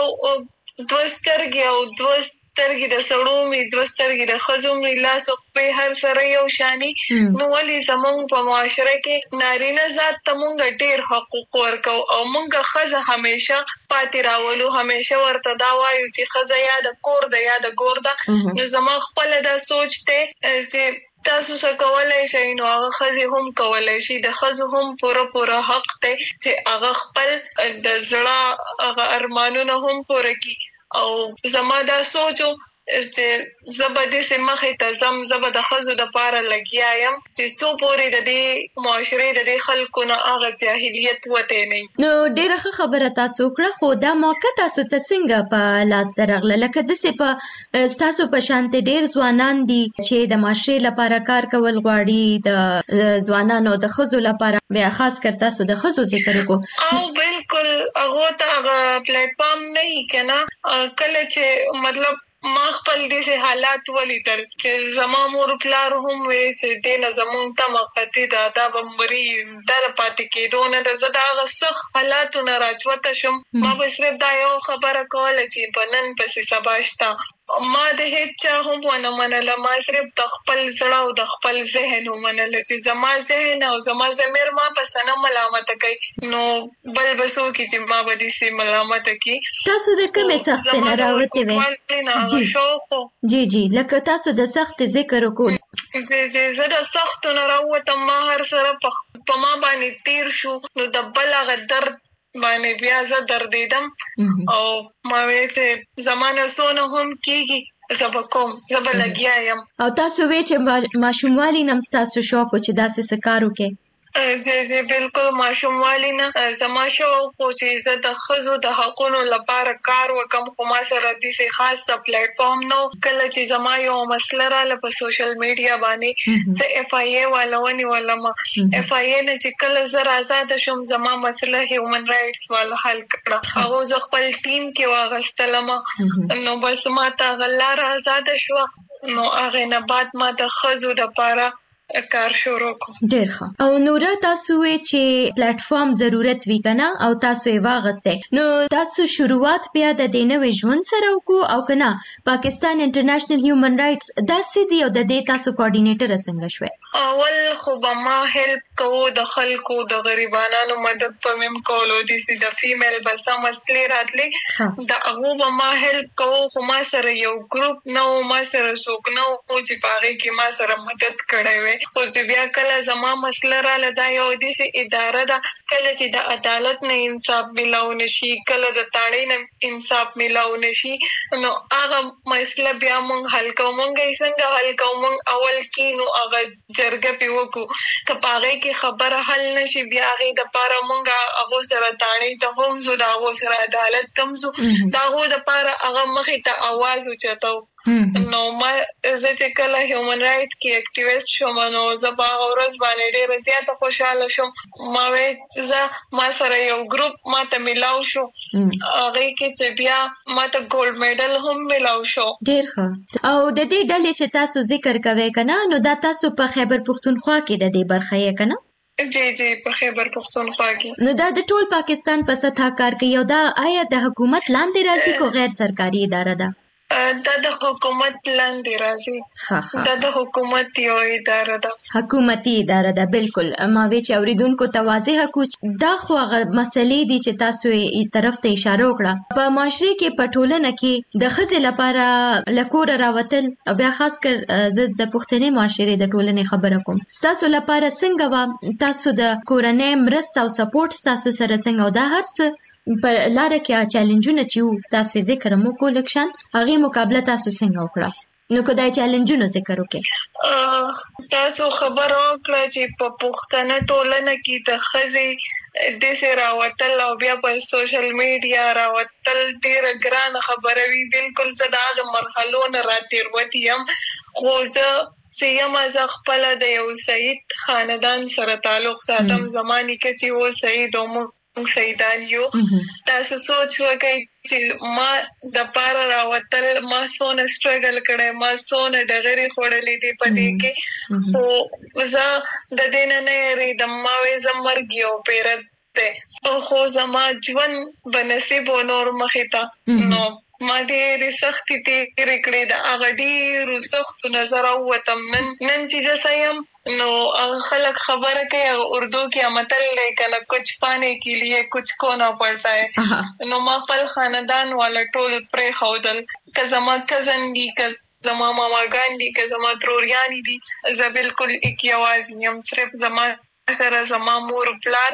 دوه سترګې او دوه سترګې د سړو مې، دوه سترګې د ښځو مې، لاس او پښې هر سره یو شاني. نو ولې زمونږ په معاشره کې نارینه ذات ته مونږ ډېر حقوق ورکو او مونږ ښځه همیشه پاتې راولو، همیشه ورته دا وایو چې ښځه یا د کور ده یا د ګور ده. نو زما خپله دا سوچ دی چې تاسو څه کولی شئ، نو هغه ښځې هم کولی شي. د ښځو هم پوره پوره حق دی چې هغه خپل د زړه هغه ارمانونه هم پوره کړي. او زما دا سوچ و چې زه به داسې مخې ته ځم، زه به د ښځو دپاره لګیا یم چې څو پورې د دې معاشرې د دې خلکو نه هغه جاهلیت وتی نه وي. نو ډېره ښه خبره تاسو وکړه، خو دا موقع تاسو ته څنګه په لاس درغله؟ لکه داسې په ستاسو په شانتې ډېر ځوانان دي چې د معاشرې لپاره کار کول غواړي، د ځوانانو د ښځو لپاره، بیا خاص کر تاسو د ښځو ذکر وکړو. او بالکل هغو ته هغه پلیټفارم نه وي که نه. کله چې مطلب ما خپل داسې حالات ولیدل چې زما مور پلار هم وی چې دې نه زمونږ تمه قطعي ده، دا به مري، دا د پاتې کېدو نه ده. زه د هغه سخت حالاتو نه راچوته شم. ما به صرف دا یو خبره کوله چې په نن پسې سبا شته. ما د هیڅ هم ونه منله، ما صرف د خپل زړه او د خپل ذهن ومنله چې زما ذهن او زما ضمیر ما پس نه ملامت کوي، نو بل بسو کې چې ما به دې سي ملامت کوي. تاسو د کومه سخت نه راوته وي؟ جی جی جی لکه تاسو د سخت ذکر وکړ. جی جی زه د سخت نه راوته، ما هر سره په ما باندې تیر شو، نو د بل هغه درد باندې بیا زه دردیدم او ما وی چې زمانه سونه هم کیږي زه کوم زه به لګیا یم. او تاسو وی چې ماشوموالي نم تاسو شوق چې داسې سکارو کې؟ جی جی بالکل ماشوموالی نه زما شوق خو چې زه د ښځو د حقونو لپاره کار وکم، خو ما سره داسې خاصه پلیټ فارم نو. کله چې زما یو مسله رااله په سوشل میډیا باندې زه اف آی ای والا ونیولم، اف آی ای نه چې کله زه آزاد شوم زما مسله هیومن رائټس والا حل کړه، هغه زه خپل ټیم کې واغستلم، نو بس ما ته غلار آزاد شو، نو هغه نه بعد ما د ښځو لپاره کار شروع کو. ډیر ښه. او نورا تاسو چې پلیټ فارم ضرورت وی کنه او تاسو یې واغسته، نو تاسو شروعات بیا د دینوي ژوند سره وکړو او کنه پاکستان انټرنیشنل هیومن رائټس د سیدی او د دې تاسو کوارډینیټر څنګه شوي؟ اول خو به ما هیلپ کوو د خلکو د غریبانو مدد په مم کولو دي چې د فیمیل بس مسلې راتلې د هغه به ما هیلپ کوو، خو ما سره یو ګروپ نو، ما سره څوک نو چې پاره کې ما سره مدد کړی وي. خو چې بیا کله زما مسله رااله دا یو داسې اداره ده کله چې د عدالت نه انصاف ملاو نشي، کله د تاڼۍ نه انصاف ملاو نشي، نو هغه مسله بیا مونږ حل کوو. مونږ یې څنګه حل کوو؟ مونږ اول کې نو هغه جرګه پې وکړو، که په هغې کې خبره حل نشي بیا هغې دپاره مونږ هغو سره تاڼۍ ته هم ځو، د هغو سره عدالت ته هم ځو، د هغو دپاره هغه مخې ته اواز اوچتو. نو ما زه چې کله هیومن رائټ کې اکټیویسټ شوم نو زه په هغه ورځ باندې ډېره زیاته خوشحاله شوم. ما وی زه ما سره یو ګروپ ما ته میلاو شو، هغې کې چې بیا ما ته ګولډ میډل هم میلاو شو. ډېر ښه. او د دې ډلې چې تاسو ذکر کوئ که نه، نو دا تاسو په خیبر پښتونخوا کې د دې برخه یې که نه؟ جی جی په خیبر پښتونخوا کې. نو دا د ټول پاکستان په سطح کار کوي او دا آیا د حکومت لاندې راځي کو غیر سرکاري اداره ده؟ دا د حکومت لاندې راځي، دا د حکومت یو اداره ده، حکومتي اداره ده. بالکل. ما وی چې اوریدونکو ته واضح کو دا خو هغه مسلې دي چې تاسو یې طرف ته اشاره وکړه. په معاشري کې په ټولنه کې د ښځې لپاره لکور راوتل، بیا خاص کر زه د پښتني معاشري د ټولنې خبره کوم، تاسو لپاره څنګه و؟ تاسو د کورنۍ مرسته او سپورټ تاسو سره څنګه؟ او دا هر څه په لاره کې چیلنجونه چې تاسو ذکر مو کول کښان هغه مقابله تاسو څنګه وکړه؟ نو کدای چیلنجونه ذکر وکړي. تاسو خبر وکړه چې په پښتنه ټولنه کې د ښځې د سه راوتل او بیا په سوشل میډیا راوتل ډیره ګران خبره وی. بالکل زه دا مرحلو نه راتیر ودیم، خو زه سیم از خپل د یو سعید خاندان سره تعلق ساتم. زمانی کې چې و سعید او شهیدان یو، تاسو سوچ وکړئ چې ما د پاره راوتل، ما څونه سټرګل کړی، ما څونه ډغرې خوړلې دي په دې کې، خو زه د دې نه نه یېرېدم. ما وایي زه مرګ یو پیرت دی، خو زما ژوند به نصیب و نور مخې ته. نو ما ډېرې سختې تېرې کړې، د هغه ډېرو سختو نه زه راووتم. نن نن چې زه څه یم نو خلک خبره کوي، اردو کې متل دی کنه کچھ پانے کے لیے کچھ کھونا پڑتا ہے. نو ما خپل خاندان والا ټول پرېښودل، که زما کزن دي، که زما ماماګان دي، که زما تروریانې دي، زه بالکل یک یوازې یم. صرف زما سره زما مور پلار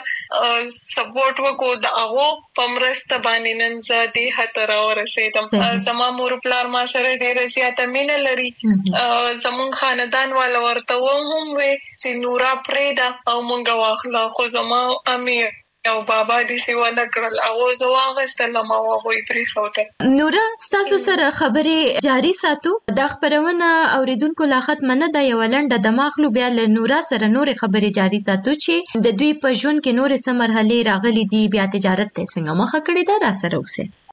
سپورټ وکړو، د هغو په مرسته باندې نن زه دې حته راورسېدم. زما مور پلار ما سره ډېره زیاته مینه لري. زمونږ خاندان والا ورته هم وی چې نورا پرېږده او مونږ واخله، خو زما امیر او بابا دې سی ونه کړل، هغو زه واغېستلم او هغوی پرېښودل. نوره ستاسو سره خبرې جاري ساتو. دا خپرونه اوریدونکو لا ختمه نه ده، یوه لنډه دمه اخلو، بیا له نوره سره نورې خبرې جاري ساتو چې د دوی په ژوند کې نورې څه مرحلې راغلي دي، بیا تجارت ته څنګه مخه کړې ده. را سره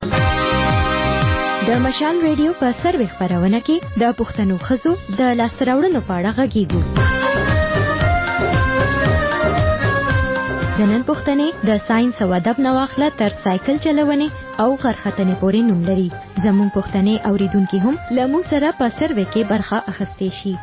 اوسئ. د مشال ریډیو په سروې خپرونه کې د پښتنو ښځو د لاسته راوړنو په اړه غږیږو. د نن پوښتنې د ساينس او ادب نه واخله تر سایکل چلونې او غرختنې پورې نوم لري. زموږ پوښتنې اوریدونکو هم لمو سره په سروې کې برخه اخیستې شي.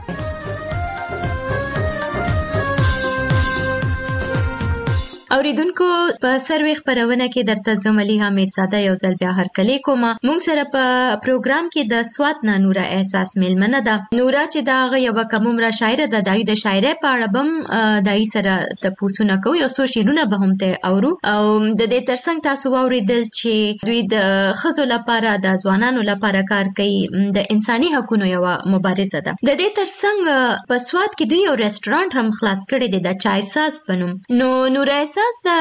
اوریدونکو په سروې خبرونه کې درته زملي امیر ساده یو ځل بیا هرکلی کوم. موږ سره په پروګرام کې د سوات نه نوره احساس ملمنه ده. نوره چې دا غي یو کومره شاعر ده، دای د شاعرۍ په اړه بم دای سره د پوسونه کوي او سو شیرونه به هم ته اورو او د دې ترڅنګ تاسو اوریدل چې دوی د خزو لپاره د ځوانانو لپاره کار کوي، د انساني حقوقو یو مبارزه ده. د دې ترڅنګ په سوات کې دوی یو ریسټورانټ هم خلاص کړی دی د چای ساز پنوم. نو نوره احساس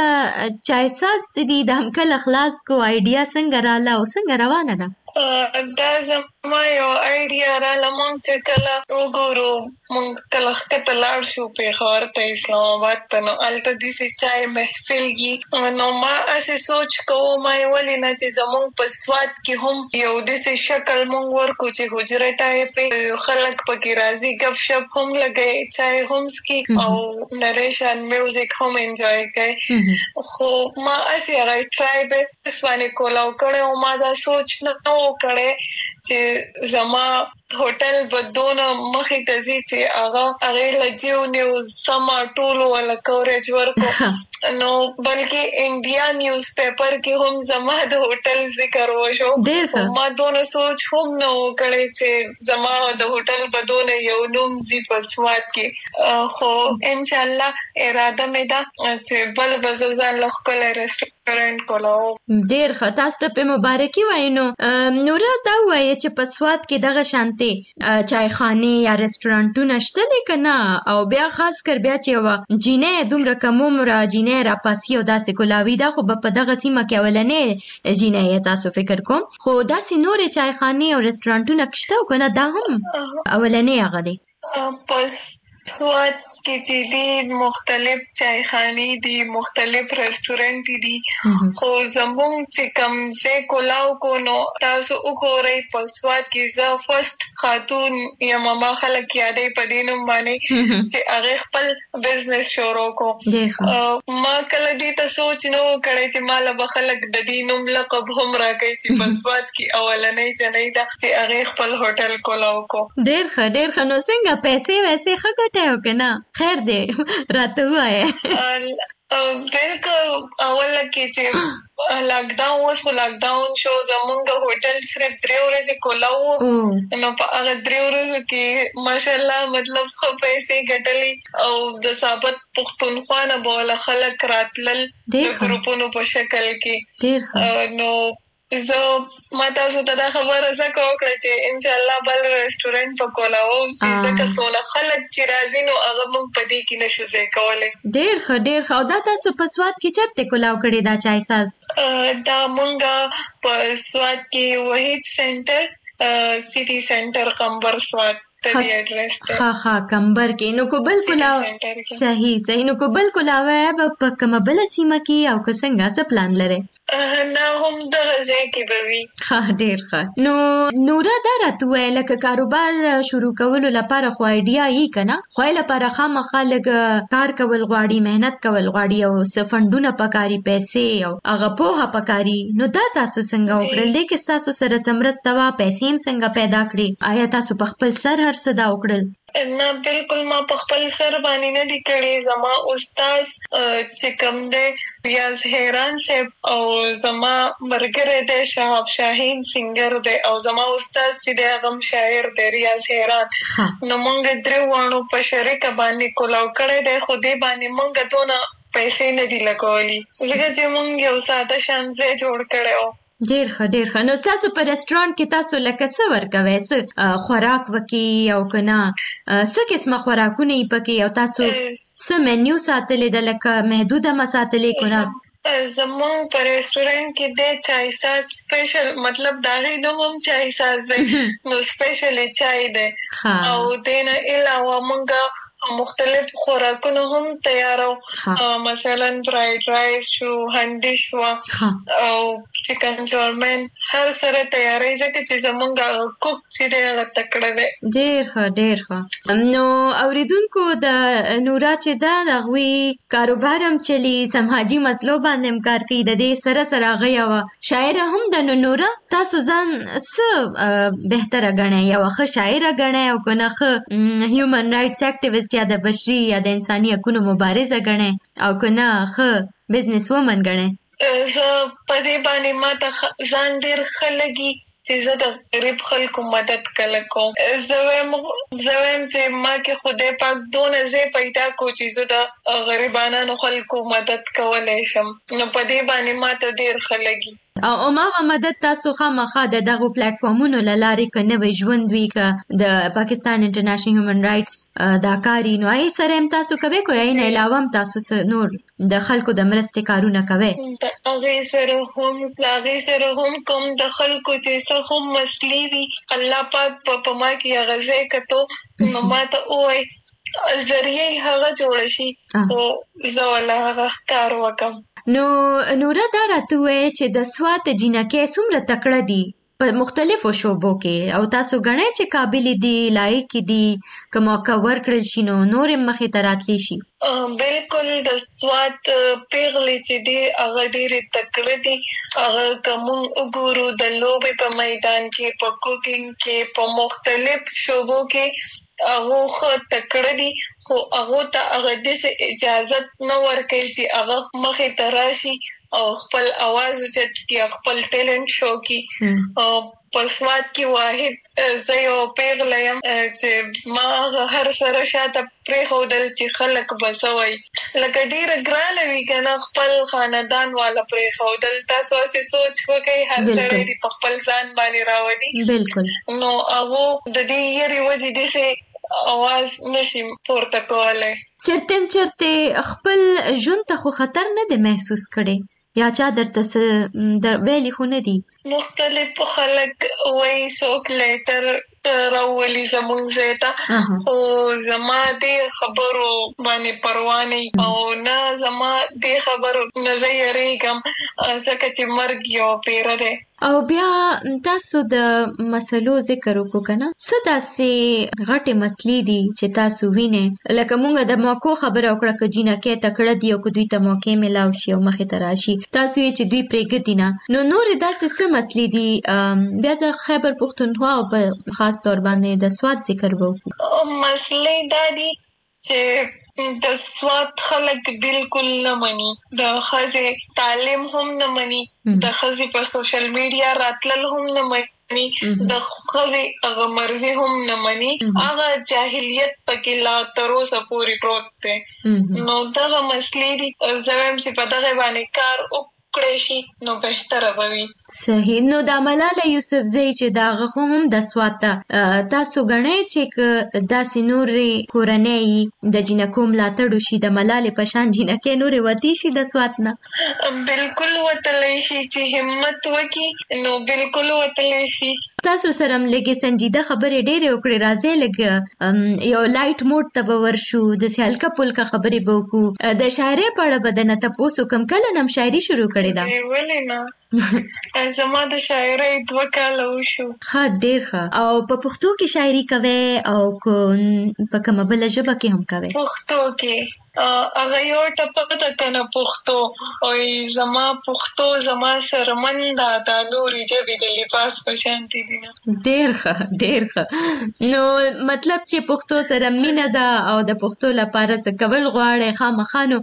د چای ساز دي د هم کله خلاص کو آیډیا څنګه رااله او څنګه روانه ده؟ دا زما یو آیډیا رااله. مونږ چې کله وګورو مونږ کله ښکته لاړ شو پېښور ته اسلام آباد ته، نو هلته داسې چای محفل وي. نو ما هسې سوچ کوم ولې نه چې زمونږ په سوات کې هم یو داسې شکل مونږ ورکو چې حجره ټایپ خلک پکې راځي، ګپ شپ هم لګوي، چای هم څښي او نریشن میوزیک هم انجوای کوي. خو ما هسې هغه ټرای بیس باندې کولاو کړی او ما دا سوچ نه کړی چې زما هوټل به دونه مخې ته ځي چې هغه هغې له جیو نیوز سما ټولو والا کوریج ورکو، نو بلکې انډیا نیوز پیپر کې هم زما د هوټل ذکر وشو. ما دونه سوچ هم نه وکړی چې زما د هوټل به دونه یو نوم ځي په سوات کې. خو انشاءالله اراده مې ده چې بل به زه ځان له ښکلی ریسټورانټ کولاو. ډېر ښه، تاسو ته په مبارکي وایو. نوره دا ووایه چې په سوات کې دغه شانتې چایخانې یا ریسټورانټونه شته دي که نه؟ او بیا خاص کر بیا چې یوه جینۍ دومره کم عمره جینۍ راپاسي او داسې کولاوي ده، خو به په دغه سیمه کې اولنۍ جینۍ تاسو فکر کوم، خو داسې نورې چایخانې او ریسټورانټونه شته او که نه دا هم اولنۍ هغه دی؟ په سوات کې چې دي مختلف چایخانې دي، مختلف رستورانټ دي، خو زموږ چې کوم ځای کولاو کو نو تاسو وګورئ په سوات کې زه فرست خاتون یم، ما خلک یادې په دې نوم باندې چې هغې خپل بزنس شروع کو. ما کله دې ته سوچ نه و کړی چې ما له به خلک د دې نوم لقب هم راکوي چې په سوات کې اولنۍ جنۍ ده چې هغې خپل هوټل کولاو کو. ډېر ښه ډېر ښه. نو څنګه پیسې ویسې ښه ګټئ او که نه؟ خیر دی راته ووایه. بالکل اوله کې چې لاکډاون اوس خو لاکډاون شو، زمونږ هوټل صرف درې ورځې کولاو، نو په هغه درې ورځو کې ماشاءالله مطلب ښه پیسې ګټلې او د ثابت پښتونخوا نه به والا خلک راتلل د ګروپونو په شکل کې. نو زه ما تاسو ته دا خبره ځکه وکړه چې انشاءالله بل ریسټورانټ په کولاو چې ځکه څونه خلک چې راځي نو هغه موږ په دې کې نشو ځای کولی. ډېر ښه ډېر ښه. او دا تاسو په سوات کې چېرته کولاو کړې دا چای ساز؟ دا مونږ په سوات کې وحید سینټر سیټي سینټر قمبر سوات ها ها کمبر کې. نو کو بل کولاو صحیح صحیح. نو کو بل کولاو په کومه بله سیمه کې او که څنګه څه پلان لرئ؟ نه هم دغه ځای کې به وي. ښه ډېر ښه. نو نوره دا راته ووایه لکه کاروبار شروع کولو لپاره خو آیډیا یي که نه؟ خو یې لپاره خامخا لږ کار کول غواړي، محنت کول غواړي او څه فنډونه پکاري، پیسې او هغه پوهه پکاري. نو دا تاسو څنګه وکړل؟ دې کې ستاسو سره څه مرسته وه؟ پیسې هم څنګه پیدا کړې؟ آیا تاسو په خپل سر هر څه دا وکړل؟ نه بالکل ما په خپل سر باندې نه دي کړې. زما استاد چې کوم دی ریاض حیران صاحب او زما ملګری دی شهاب شاهین سنگر دی او زما استاد چې دی هغه هم شاعر دی ریاض حیران. نو موږ درې واړو په شریکه باندې کولاو کړی دی، خو دې باندې موږ دونه پیسې نه دي لګولي ځکه چې موږ یو ساده شان ځای جوړ کړی و. ډېر ښه ډېر ښه. نو ستاسو په رسټورانټ کې تاسو لکه څه ورکوئ؟ څه خوراک وکړي او که نه څه قسمه خوراکونه یې پکې او تاسو څه مینیو ساتلې ده لکه محدوده ما ساتلې که نه؟ زمونږ په ریسټورانټ کې دی چای ساز سپیشل، مطلب د هغې نوم هم چای ساز دی، نو سپیشل یې چای دی. او دې نه علاوه موږ مختلف خوراکونه هم تیارو، مثلا فرایډ رایس شو، هندي شو او چې کنټرولمنت هر سره تیاری ځکه چې زمونږ کوک چې ډېر تکړه دی. ډېر ښه ډېر ښه. نو اوریدونکو د نورا چې دا د هغوی کاروبار هم چلی سماجي مسلو باندې هم کار کوي د دې سره سره هغه یوه شاعره هم ده. نو نورا تاسو ځان څه بهتره ګڼئ؟ یوه ښه شاعره ګڼئ او که نه ښه هیومن رایټس اکټیویسټ یا د بشري یا د انساني حقونو مبارزه ګڼئ او که نه ښه بزنس وومن ګڼئ؟ زه په دې باندې ماته ځان ډېر ښه لګي چې زه د غریب خلکو مدد کله کوم. زه وایم زه وایم چې ما کې خدای پاک دونه ځای پیدا کو چې زه د غریبانو خلکو مدد کولی شم. نو په دې باندې ماته ډېر ښه لګي. او هماغه مدد تاسو خامخا د دغو پلیټفارمونو له لارې که نوی ژوند وي که د پاکستان انټرنیشنل هیومن رایټس دا کار وي نو هغې سره هم تاسو کوئ که هغې نه علاوه هم تاسو نور د خلکو د مرستې کارونه کوئ؟ د هغې سره هم د هغې سره هم کوم د خلکو چې څه هم مسلې وي الله پاک په ما کې هغه ځای کتو نو ما ته ووایي ذریعه یې هغه جوړه شي خو زه وله هغه کار وکړم. نو نوره دا راته ووایه چې د سوات جینکۍ څومره تکړه دي په مختلفو شعبو کې او تاسو ګڼئ چې قابل دي لایق دي که موقع ورکړل شي نو نورې مخې ته راتلی شي؟ بالکل د سوات پیغلې چې دي هغه ډېرې تکړه دي. هغه که موږ وګورو د لوبې په میدان کې په کوکینګ کې په مختلف شعبو کې هغه ښه تکړه دي خو هغو ته هغه داسې اجازت نه ورکوي چې هغه مخې ته راشي او خپل اواز اوچت کړي خپل ټیلنټ شو کړي. په سوات کې واحد زه یو پیغله یم چې ما هر سره شاته پرېښودل چې خلک به څه وایي لکه ډېره ګرانه وي که نه خپل خاندان والا پرېښودل. تاسو هسې سوچ وکئ هر سړی دې په خپل ځان باندې راولي نو هغو د دې یېرې وجې داسې اواز نشي پورته کولی. چرته چرته خپل ژوند ته خو خطر نه دی محسوس کړی یا چا درته څه ویلي خو نه دي؟ مختلف خلک وایي څوک لیټر راولي زموږ ځای ته خو زما دې خبرو باندې پروا نه او نه زما دې خبرو نه زه یېرېږم ځکه چې مرګ یو پیره دی. او بیا تاسو د مسلو ذکر وکړو که نه څه داسې غټې مسلې دي چې تاسو وینئ لکه موږ د موقعو خبره وکړه که جینکۍ تکړه دي او که دوی ته موقع میلاو شي او مخې ته راشي تاسو یې چې دوی پرېږدي نه نو نورې داسې څه مسلې دي بیا د خیبر پښتونخوا او په خاص طور باندې د سوات ذکر به وکړو؟ مسلې دا دي چې د سوات خلک بالکل نه مني د ښځې تعلیم هم نه مني د ښځې په سوشل میډیا راتلل هم نه مني د ښځې هغه مرضي هم نه مني هغه جاهلیت پکې لا تر اوسه پورې پروت دی. نو دغه مسلې دي زه وایم چې په دغه باندې کار کړی شي نو بهتره به وي. صحیح. نو دا ملاله یوسفزۍ چې د هغه خو هم د سوات تاسو ګڼئ چې که داسې نورې کورنۍ د جینکو ملاتړ وشي د ملالې په شان جینکۍ نورې وتې شي د سوات نه؟ بالکل وتلی شي چې همت وکړي نو بالکل وتلی شي. تاسو سره هم لږې سنجیده خبرې ډېرې وکړې راځئ لږ یو لایټ موډ ته به ورشو داسې هلکه پلکه خبرې به وکړو. د شاعرۍ په اړه به درنه تپوس وکړم کله نه هم شاعري شروع کړې ده؟ ولې نه زما د شاعرۍ دوه کاله وشو. ښه ډېر ښه. او په پښتو کې شاعري کوئ او په کومه بله ژبه کې هم کوئ؟ پښتو کې هغه یو ټپه ده که نه پښتو وایي زما پښتو زما سرمن ده دا نورې ژبې د لباس په شانتې دي نه. ډېر ښه ډېر ښه. نو مطلب چې پښتو سره مینه ده او د پښتو لپاره څه کول غواړئ خامخا نو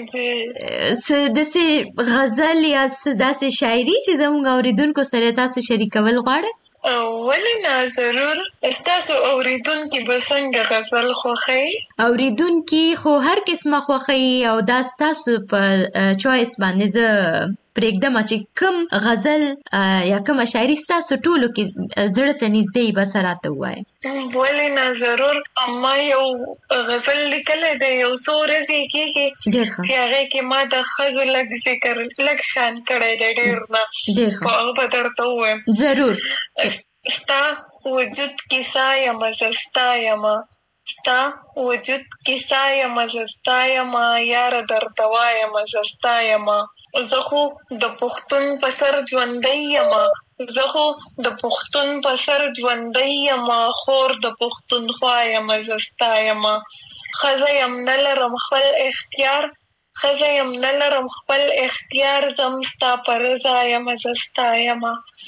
څه داسې غزل یا څه داسې شاعري چې زموږ اورېدونکو سره تاسو شریکول غواړئ؟ ولې نه ضرور. ستاسو اورېدونکي به څنګه غزل خوښوي؟ اورېدونکي خو هر قسمه خوښوي او دا ستاسو په چوایس باندې زه پرېږدم چې کوم غزل یا کومه شاعري ستاسو ټولو کې زړه ته نږدې وي بس راته ووایئ. ولې نه ضرور. ما یو غزل لیکلی دی یو څو ورځې کېږي چې هغې کې ما د ښځو لږ ذکر لږ شان کړی دی ډېر نه په هغه به درته ووایم. ضرور. ستا وجود کیسه یمه زه ستا یمه ستا وجود کیسه یمه زه ستا یمه یاره درته وایمه زه ستا یمه زه خو د پښتون په سر ژوندۍ یم، زه خو د پښتون په سر ژوندۍ یم، خور د پښتونخوا یم زه ستا یم، ښځه یم نه لرم خپل اختیار، ښځه یم نه لرم خپل اختیار، زم ستا په رضا یم زه ستا یم،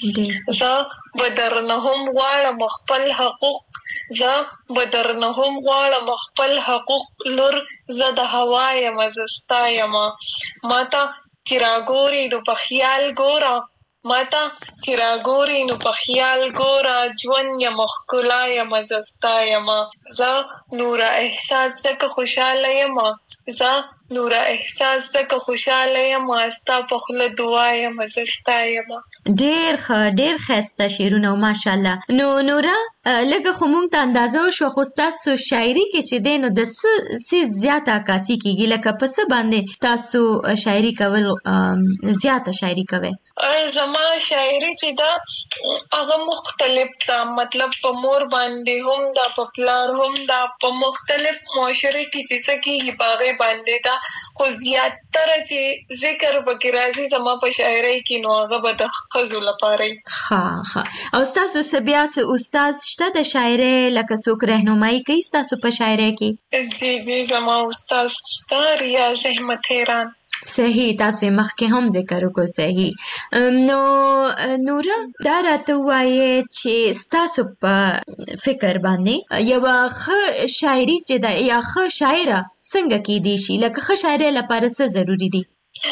زه به درنه هم غواړم خپل حقوق، زه به درنه هم غواړم خپل حقوق، لور زه د هوا یم زه ستا یم، ماته چې راګورې نو په خیال ګوره، ماته چې راګورې نو په خیال ګوره، ژوند یم ښکلا یم زه ستا یم، زه نوره احساس ځکه خوشحاله یم، زه نوره احساس ځکه خوشحاله یم، ستا په خوله دعا یم زه ستا یم. ډېر ښه ډېر ښایسته شعرونه ماشاءالله. نو نوره لږه خو موږ ته اندازه وشوه، خو ستاسو شاعري کې چې دی نو د څه څیز زیاته عکاسي کېږي، لکه په څه باندې تاسو شاعري کول زیاته شاعري کوئ؟ زما شاعري چې ده هغه مختلف ده، مطلب په مور باندې هم ده، په پلار هم ده، په مختلف معاشره کې چې څه کېږي په هغې باندې ده، خو زیاتره چې ذکر پکې راځي زما په شاعرۍ کې نو هغه به د ښځو لپاره وي. ښه ښه. او ستاسو څه بیا څه استاد شته د شاعرۍ، لکه څوک رهنمایي کوي ستاسو په شاعرۍ کې؟ جی جی زما استاد شته ریاض احمد حیران. صحیح، تاسو مخکې هم ذکر وکړو. صحیح. نو نوره دا راته ووایې چې ستاسو په فکر باندې یوه ښه شاعري چې ده یا ښه شاعره څنګه کېدی شي؟ لکه ښه شاعرۍ لپاره څه ضروري دي؟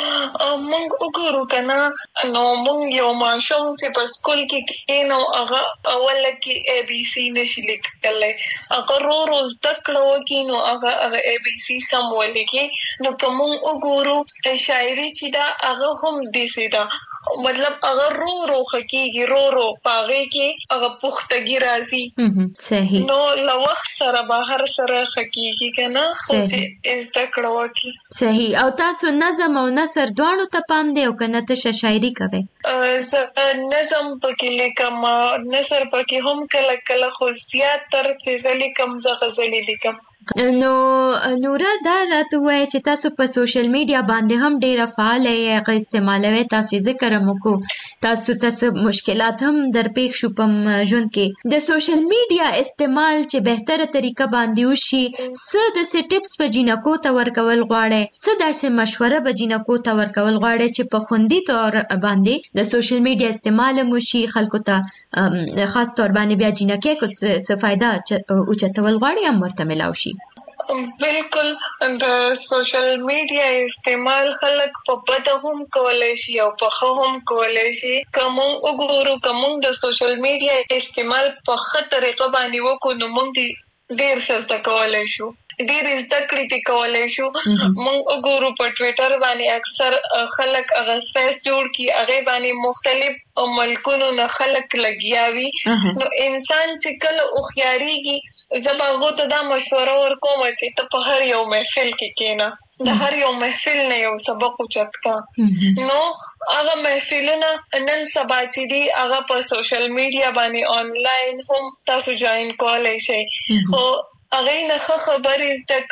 مونږ وګورو کنه، نو مونږ یو ماشوم چې په سکول کې کېنو هغه اوله کې اے بی سی نشي لیکلی، هغه رو رو زده کړه وکړي نو هغه هغه اے بی سی سم ولیکي. نو که مونږ وګورو شاعري چې ده هغه هم داسې ده، مطلب هغه رو رو ښه کېږي، رو رو په هغې کې هغه پختګي راځي. صحیح. نو له وخت سره به هر سره ښه کېږي که نه، خو چې زده کړه وکړي. صحیح. او تاسو نظم او نثر دواړو ته پام دی او که نه تشه شاعري کوئ؟ زه نظم پکې لیکم، نثر پکې هم کله کله، خو زیاتر چې زه لیکم زه غزلې لیکم. نو نوره دا راته ووایه چې تاسو په سوشل میډیا باندې هم ډېره فعاله یې، هغه استعمالوئ. تاسو ذکر هم وکړو تاسو ته څه مشکلات هم درپېښ شو په ژوند کې. د سوشل میډیا استعمال چې بهتره طریقه باندې وشي، څه داسې ټپس به جینکو ته ورکول غواړئ، څه داسې مشوره به جینکو ته ورکول غواړئ چې په خوندي طور باندې د سوشل میډیا استعمال هم وشي، خلکو ته خاص طور باندې بیا جینکۍ کو څه فایده اوچتول غواړي هم ورته میلاو شي؟ بالکل، د سوشل میډیا استعمال خلک په بده هم کولی شي او په ښه هم کولی شي. که موږ وګورو که موږ د سوشل میډیا استعمال په ښه طریقه باندې وکړو نو موږ ډېر څه زده کولی شو، ډېرې زده کړې دې کولی شو. موږ وګورو په ټویټر باندې اکثر خلک هغه سپیس جوړ کړي، هغې باندې مختلف ملکونو نه خلک لګیا وي. نو انسان چې کله هوښیارېږي، زه به هغو ته دا مشوره ورکوم چې ته په هر یو محفل کې کښېنه، د هر یو محفل نه یو سبق اوچت کړه. نو هغه محفلونه نن سبا چې دي هغه په سوشل میډیا باندې آنلاین هم تاسو جوین کولی شئ، خو هغې نه ښه خبرې زده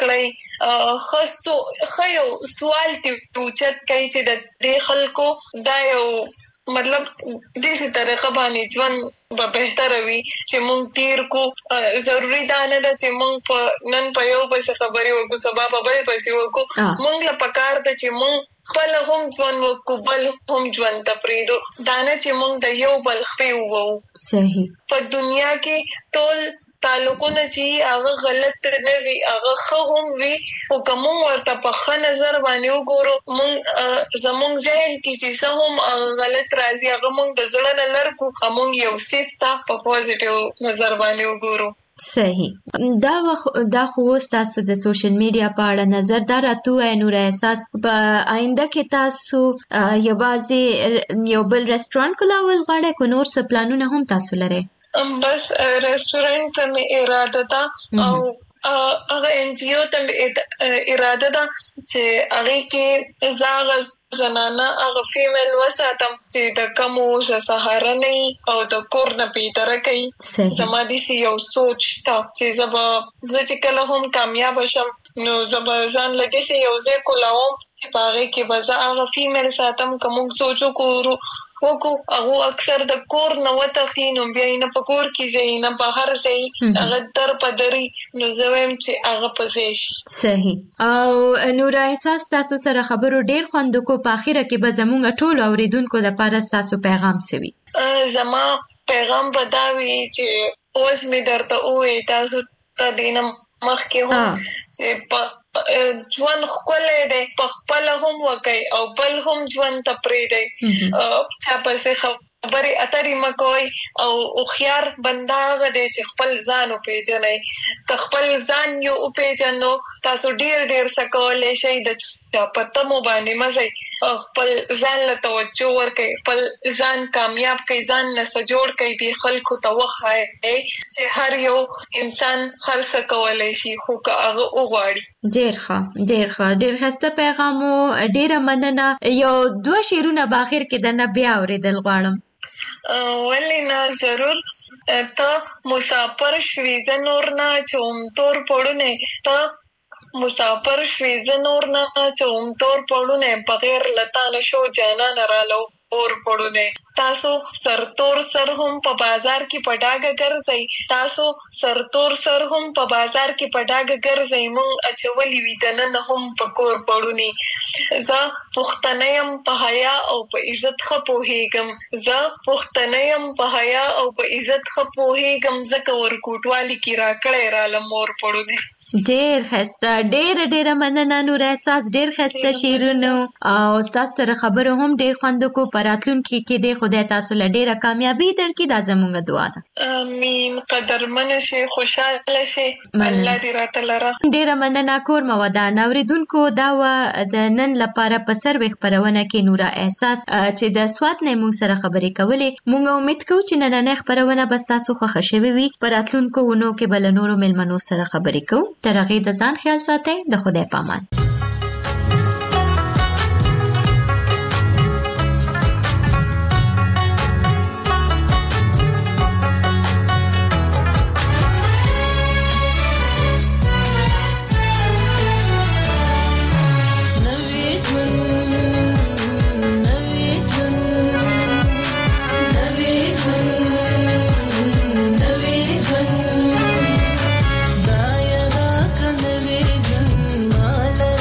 کړئ، ښه یو سوال ترې اوچت کړئ چې د دې خلکو دا یو مطلب داسې طریقه باندې ژوند به بهتره وي چې مونږ تیر کو. ضروري دا نه ده چې مونږ په نن په یو پسې خبرې وکړو، سبا په بل پسې وکړو. مونږ له پکار ده چې مونږ خپله هم ژوند وکړو، بل هم ژوند ته پرېږدو، دا نه چې مونږ د یو بل ښې ووهو. صحیح. په دنیا کې ټول تعلقونه چې هغه غلط نه وي، هغه ښه هم وي، خو که مونږ ورته په ښه نظر باندې وګورو، مونږ زمونږ ذهن کې چې څه هم هغه غلط راځي هغه مونږ د زړه نه لر کړو، مونږ یو څیز ته په پوزیټیو نظر باندې وګورو. صحیح. دا دا خو اوس تاسو د سوشل میډیا په اړه نظر دا راته ووایه نوره احساس، په آینده کې تاسو یوازې یو بل رسټورانټ کولول غواړئ که نور څه پلانونه هم تاسو لرئ؟ بس رسټورانټ ته مې اراده ده او هغه ان جی او ته مې اراده ده چې هغې کې زه هغه زنانه هغه فیمیل وساتم چې د کمو زه سهارنۍ او د کور نه بېدره کوي. زما داسې یو سوچ شته چې زه به زه چې کله هم کامیابه شم نو زبرزان لګي سي یو ځای کولاوم چې پاره کې بزا هغه فیمیل ساتم کوم سوچو کورو وکو هغه اکثر د کور نو وتخینو بیا نه پکور کې ځای نه بهر ځای هغه در پدري نو زویم چې هغه پزې صحیح او نور احساس تاسو سره خبرو ډیر خوند کو په اخیره کې به زموږ ټول اوریدونکو د پاره تاسو پیغام سوي زما پیغام بداوي چې اوس می درته وې تاسو ته دینم مخکې هم چې په ژوند خپل دی په خپل هم وکي او بل هم ژوند ته پرې دی چا په څه خبري اترې مکوي او خيار بندا غدي چې خپل ځان او پیژنې که خپل ځان یو او پیژنو تاسو ډیر ډیر سکولې شي د پته مو باندې مزي خپل ځان له توجه ورکړي خپل ځان کامیاب کړي ځان نه سجوړ کړي دی خلکو ته وخای چې هر یو انسان هر څه کولای شي خو که هغه وغواړي ډیر ښه ډیر ښه ډیر ښه پیغام ډیر مننه یو دوه شیرونه باخر کې د نه بیا اوریدل غواړم ولینا ضرور ته مسافر شوي زنور نه چوم تور پړونه ته مسافر شوي زنور نه چوم تور پړونه بغیر لتا نشو جانان رالو اور پړونه تاسو سرتور سر هم په بازار کې پډاګ ګرځي تاسو سرتور سر هم په بازار کې پډاګ ګرځي مونږ اچولي وی دنه نه هم پکور پړونی زه پښتنیم په حیا او په عزت خپوهېګم زه پښتنیم په حیا او په عزت خپوهېګم زکه ورکوټوالي کې راکړې را لمور پړونی ډیر خسته ډیر ډیر مننه نور احساس ډیر خسته شیرونو او تاسو سره خبرو هم ډیر خوند کو پراتلون کې کې د خدای تاسو له ډیره کامیابی درکې دا زموږ دعا ده امين قدرمن شي خوشاله شي الله دې راته لره ډیر مننه کور مودان اوریدونکو دا و د نن لپاره په سروي خبرونه کې نور احساس چې د سواد نه موږ سره خبرې کولې موږ امید کوو چې نن نه خبرونه بس تاسو خوښ شوي وي پراتلونکو ونو کې بل نورو ملمنو سره خبرې کوو تر هغه د ځان خیال ساتئ د خدای پامان Mala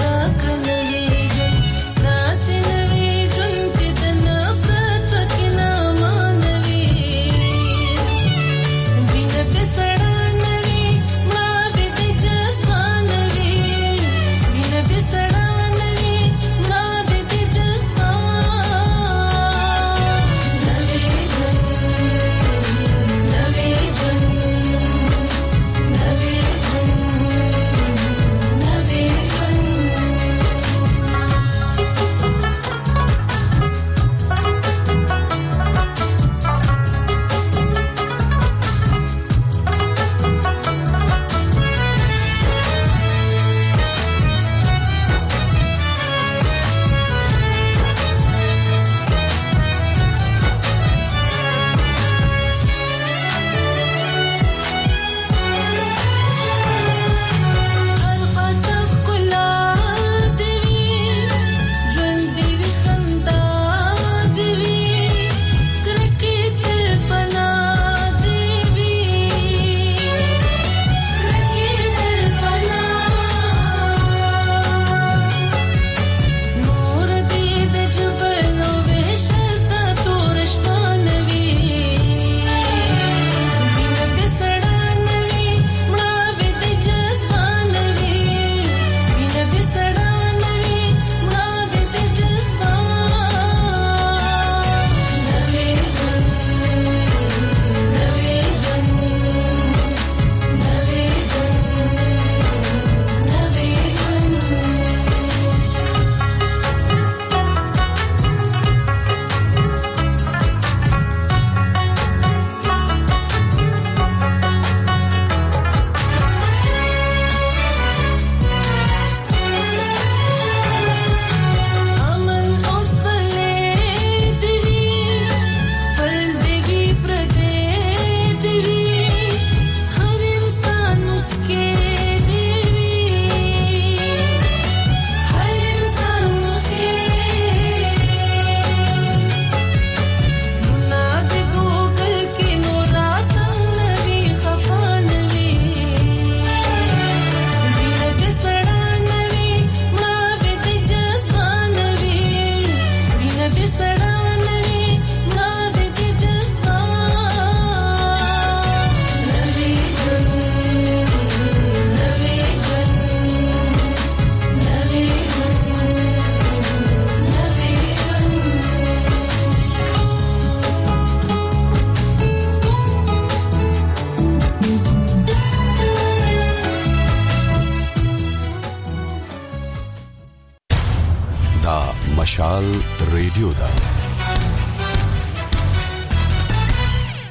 مشال ریډیو ده.